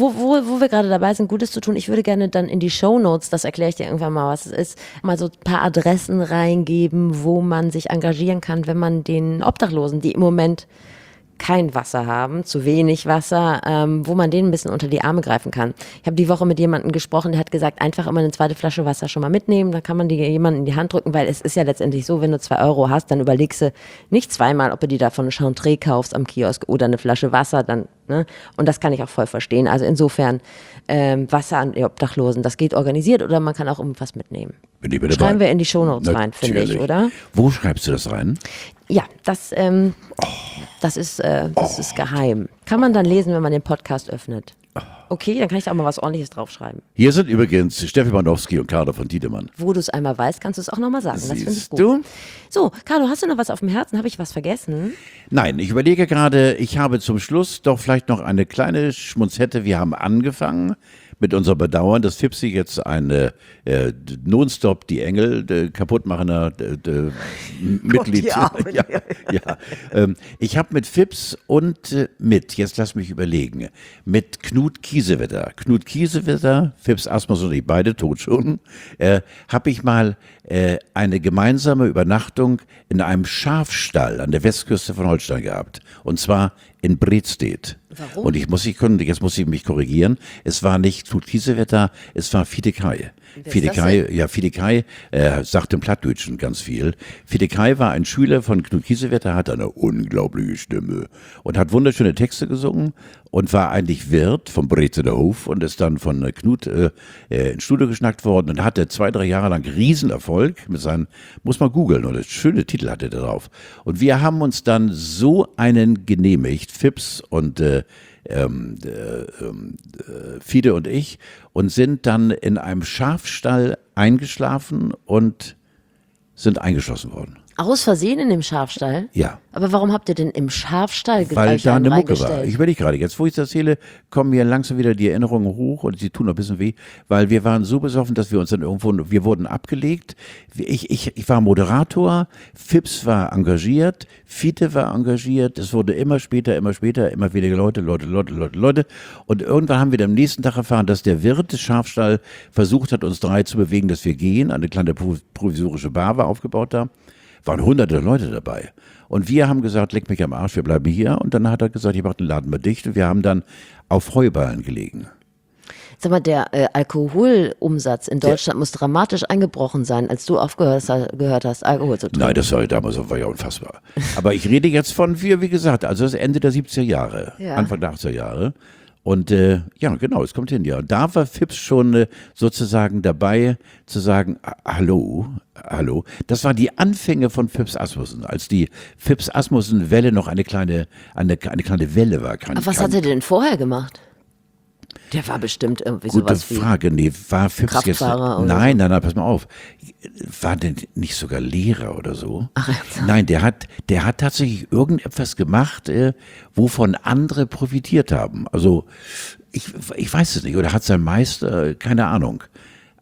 wo wir gerade dabei sind, Gutes zu tun, ich würde gerne dann in die Shownotes, das erkläre ich dir irgendwann mal, was es ist, mal so ein paar Adressen reingeben, wo man sich engagieren kann, wenn man den Obdachlosen, die im Moment kein Wasser haben, zu wenig Wasser, wo man denen ein bisschen unter die Arme greifen kann. Ich habe die Woche mit jemandem gesprochen, der hat gesagt, einfach immer eine zweite Flasche Wasser schon mal mitnehmen, dann kann man die jemandem in die Hand drücken, weil es ist ja letztendlich so, wenn du 2 Euro hast, dann überlegst du nicht zweimal, ob du die davon eine Chantre kaufst am Kiosk oder eine Flasche Wasser, dann, ne? Und das kann ich auch voll verstehen. Also insofern, Wasser an die Obdachlosen, das geht organisiert oder man kann auch irgendwas mitnehmen. Bin ich dabei. Schreiben wir in die Shownotes rein, finde ich, Natürlich. oder? Wo schreibst du das rein? Ja, das ist geheim. Kann man dann lesen, wenn man den Podcast öffnet. Okay, dann kann ich da auch mal was Ordentliches draufschreiben. Hier sind übrigens Steffi Bandowski und Carlo von Tiedemann. Wo du es einmal weißt, kannst du es auch nochmal sagen. Das finde ich Siehst gut. du? So, Carlo, hast du noch was auf dem Herzen? Habe ich was vergessen? Nein, ich überlege gerade, ich habe zum Schluss doch vielleicht noch eine kleine Schmunzette. Wir haben angefangen mit unserem Bedauern, dass Fipsi jetzt eine nonstop die Engel kaputtmachender Mitglied. die Armen. Ich habe mit Fips und jetzt lass mich überlegen, mit Knut Kiesewetter. Knut Kiesewetter, Fips Asmus und ich, beide tot schon, habe ich mal eine gemeinsame Übernachtung in einem Schafstall an der Westküste von Holstein gehabt. Und zwar in Bredstedt. Warum? Und jetzt muss ich mich korrigieren. Es war nicht Knut Kiesewetter, es war Fiedekai. Fiedekai sagt im Plattdeutschen ganz viel. Fiedekai war ein Schüler von Knut Kiesewetter, hat eine unglaubliche Stimme und hat wunderschöne Texte gesungen und war eigentlich Wirt vom Brezeder Hof und ist dann von Knut ins Studio geschnackt worden und hatte 2-3 Jahre lang Riesenerfolg mit seinen, muss man googeln, und schöne Titel hatte er drauf. Und wir haben uns dann so einen genehmigt, Fips und Fiede und ich, und sind dann in einem Schafstall eingeschlafen und sind eingeschlossen worden. Aus Versehen in dem Schafstall? Ja. Aber warum habt ihr denn im Schafstall Weil da eine Mucke war. reingestellt? Ich überlege gerade, jetzt wo ich das erzähle, kommen mir langsam wieder die Erinnerungen hoch und sie tun ein bisschen weh, weil wir waren so besoffen, dass wir uns dann wir wurden abgelegt. Ich war Moderator, Fips war engagiert, Fiete war engagiert, es wurde immer später, immer weniger Leute. Und irgendwann haben wir dann am nächsten Tag erfahren, dass der Wirt des Schafstall versucht hat, uns 3 zu bewegen, dass wir gehen. Eine kleine provisorische Bar war aufgebaut da. Waren hunderte Leute dabei. Und wir haben gesagt, leck mich am Arsch, wir bleiben hier. Und dann hat er gesagt, ich mache den Laden mal dicht. Und wir haben dann auf Heuballen gelegen. Sag mal, der Alkoholumsatz in Deutschland muss dramatisch eingebrochen sein, als du gehört hast, Alkohol zu trinken. Nein, das war ja damals war ja unfassbar. Aber ich rede jetzt von, wie gesagt, also das Ende der 70er Jahre, Ja. Anfang der 80er Jahre. Und ja, genau, es kommt hin, ja. Und da war Fips schon sozusagen dabei zu sagen, hallo. Das war die Anfänge von Fips Asmussen, als die Fips Asmussen-Welle noch eine kleine Welle war. Aber was hat er denn vorher gemacht? Der war bestimmt irgendwie Gute sowas wie Frage, nee, war Fips jetzt, Kraftfahrer oder nein, pass mal auf, war denn nicht sogar Lehrer oder so? Ach, ernsthaft? Nein, der hat tatsächlich irgendetwas gemacht, wovon andere profitiert haben. Also, ich weiß es nicht, oder hat sein Meister, keine Ahnung.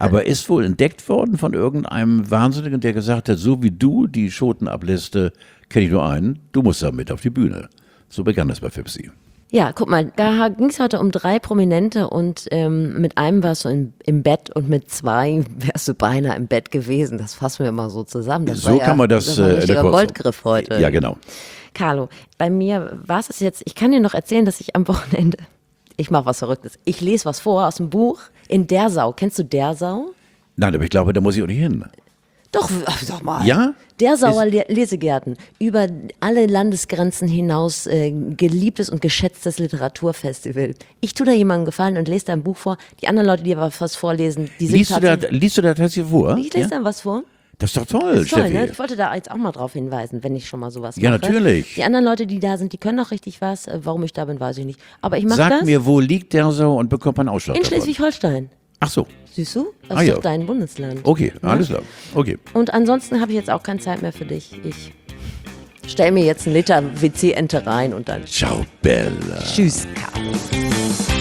Aber ist wohl entdeckt worden von irgendeinem Wahnsinnigen, der gesagt hat, so wie du die Schoten ablässt, kenne ich nur einen, du musst da mit auf die Bühne. So begann das bei Fipsi. Ja, guck mal, da ging es heute um 3 Prominente und mit einem warst du im Bett und mit 2 wärst du beinahe im Bett gewesen. Das fassen wir immer so zusammen. Das So war kann man das war ein in der richtiger Kurzform. Goldgriff heute. Ja, genau. Carlo, bei mir war es jetzt, ich kann dir noch erzählen, dass ich am Wochenende, ich mache was Verrücktes. Ich lese was vor aus dem Buch in Der Sau. Kennst du Der Sau? Nein, aber ich glaube, da muss ich auch nicht hin. Doch, sag mal. Ja? Der Sauer Lesegärten, über alle Landesgrenzen hinaus geliebtes und geschätztes Literaturfestival. Ich tue da jemandem Gefallen und lese da ein Buch vor. Die anderen Leute, die aber was vorlesen, die sind Liest du da tatsächlich vor? Ich lese Ja? dann was vor. Das ist doch toll, Das ist toll, Steffi. ne? Ich wollte da jetzt auch mal drauf hinweisen, wenn ich schon mal sowas Ja, mache. natürlich. Die anderen Leute, die da sind, die können auch richtig was. Warum ich da bin, weiß ich nicht. Aber ich mache Sag das mir, wo liegt der so und bekommt man Ausschlag in davon? Schleswig-Holstein. Ach so, Siehst du? Das Ah, ist ja. doch dein Bundesland. okay, alles klar. Okay. Und ansonsten habe ich jetzt auch keine Zeit mehr für dich. Ich stell mir jetzt einen Liter WC-Ente rein und dann Ciao, Bella. tschüss, Carlo.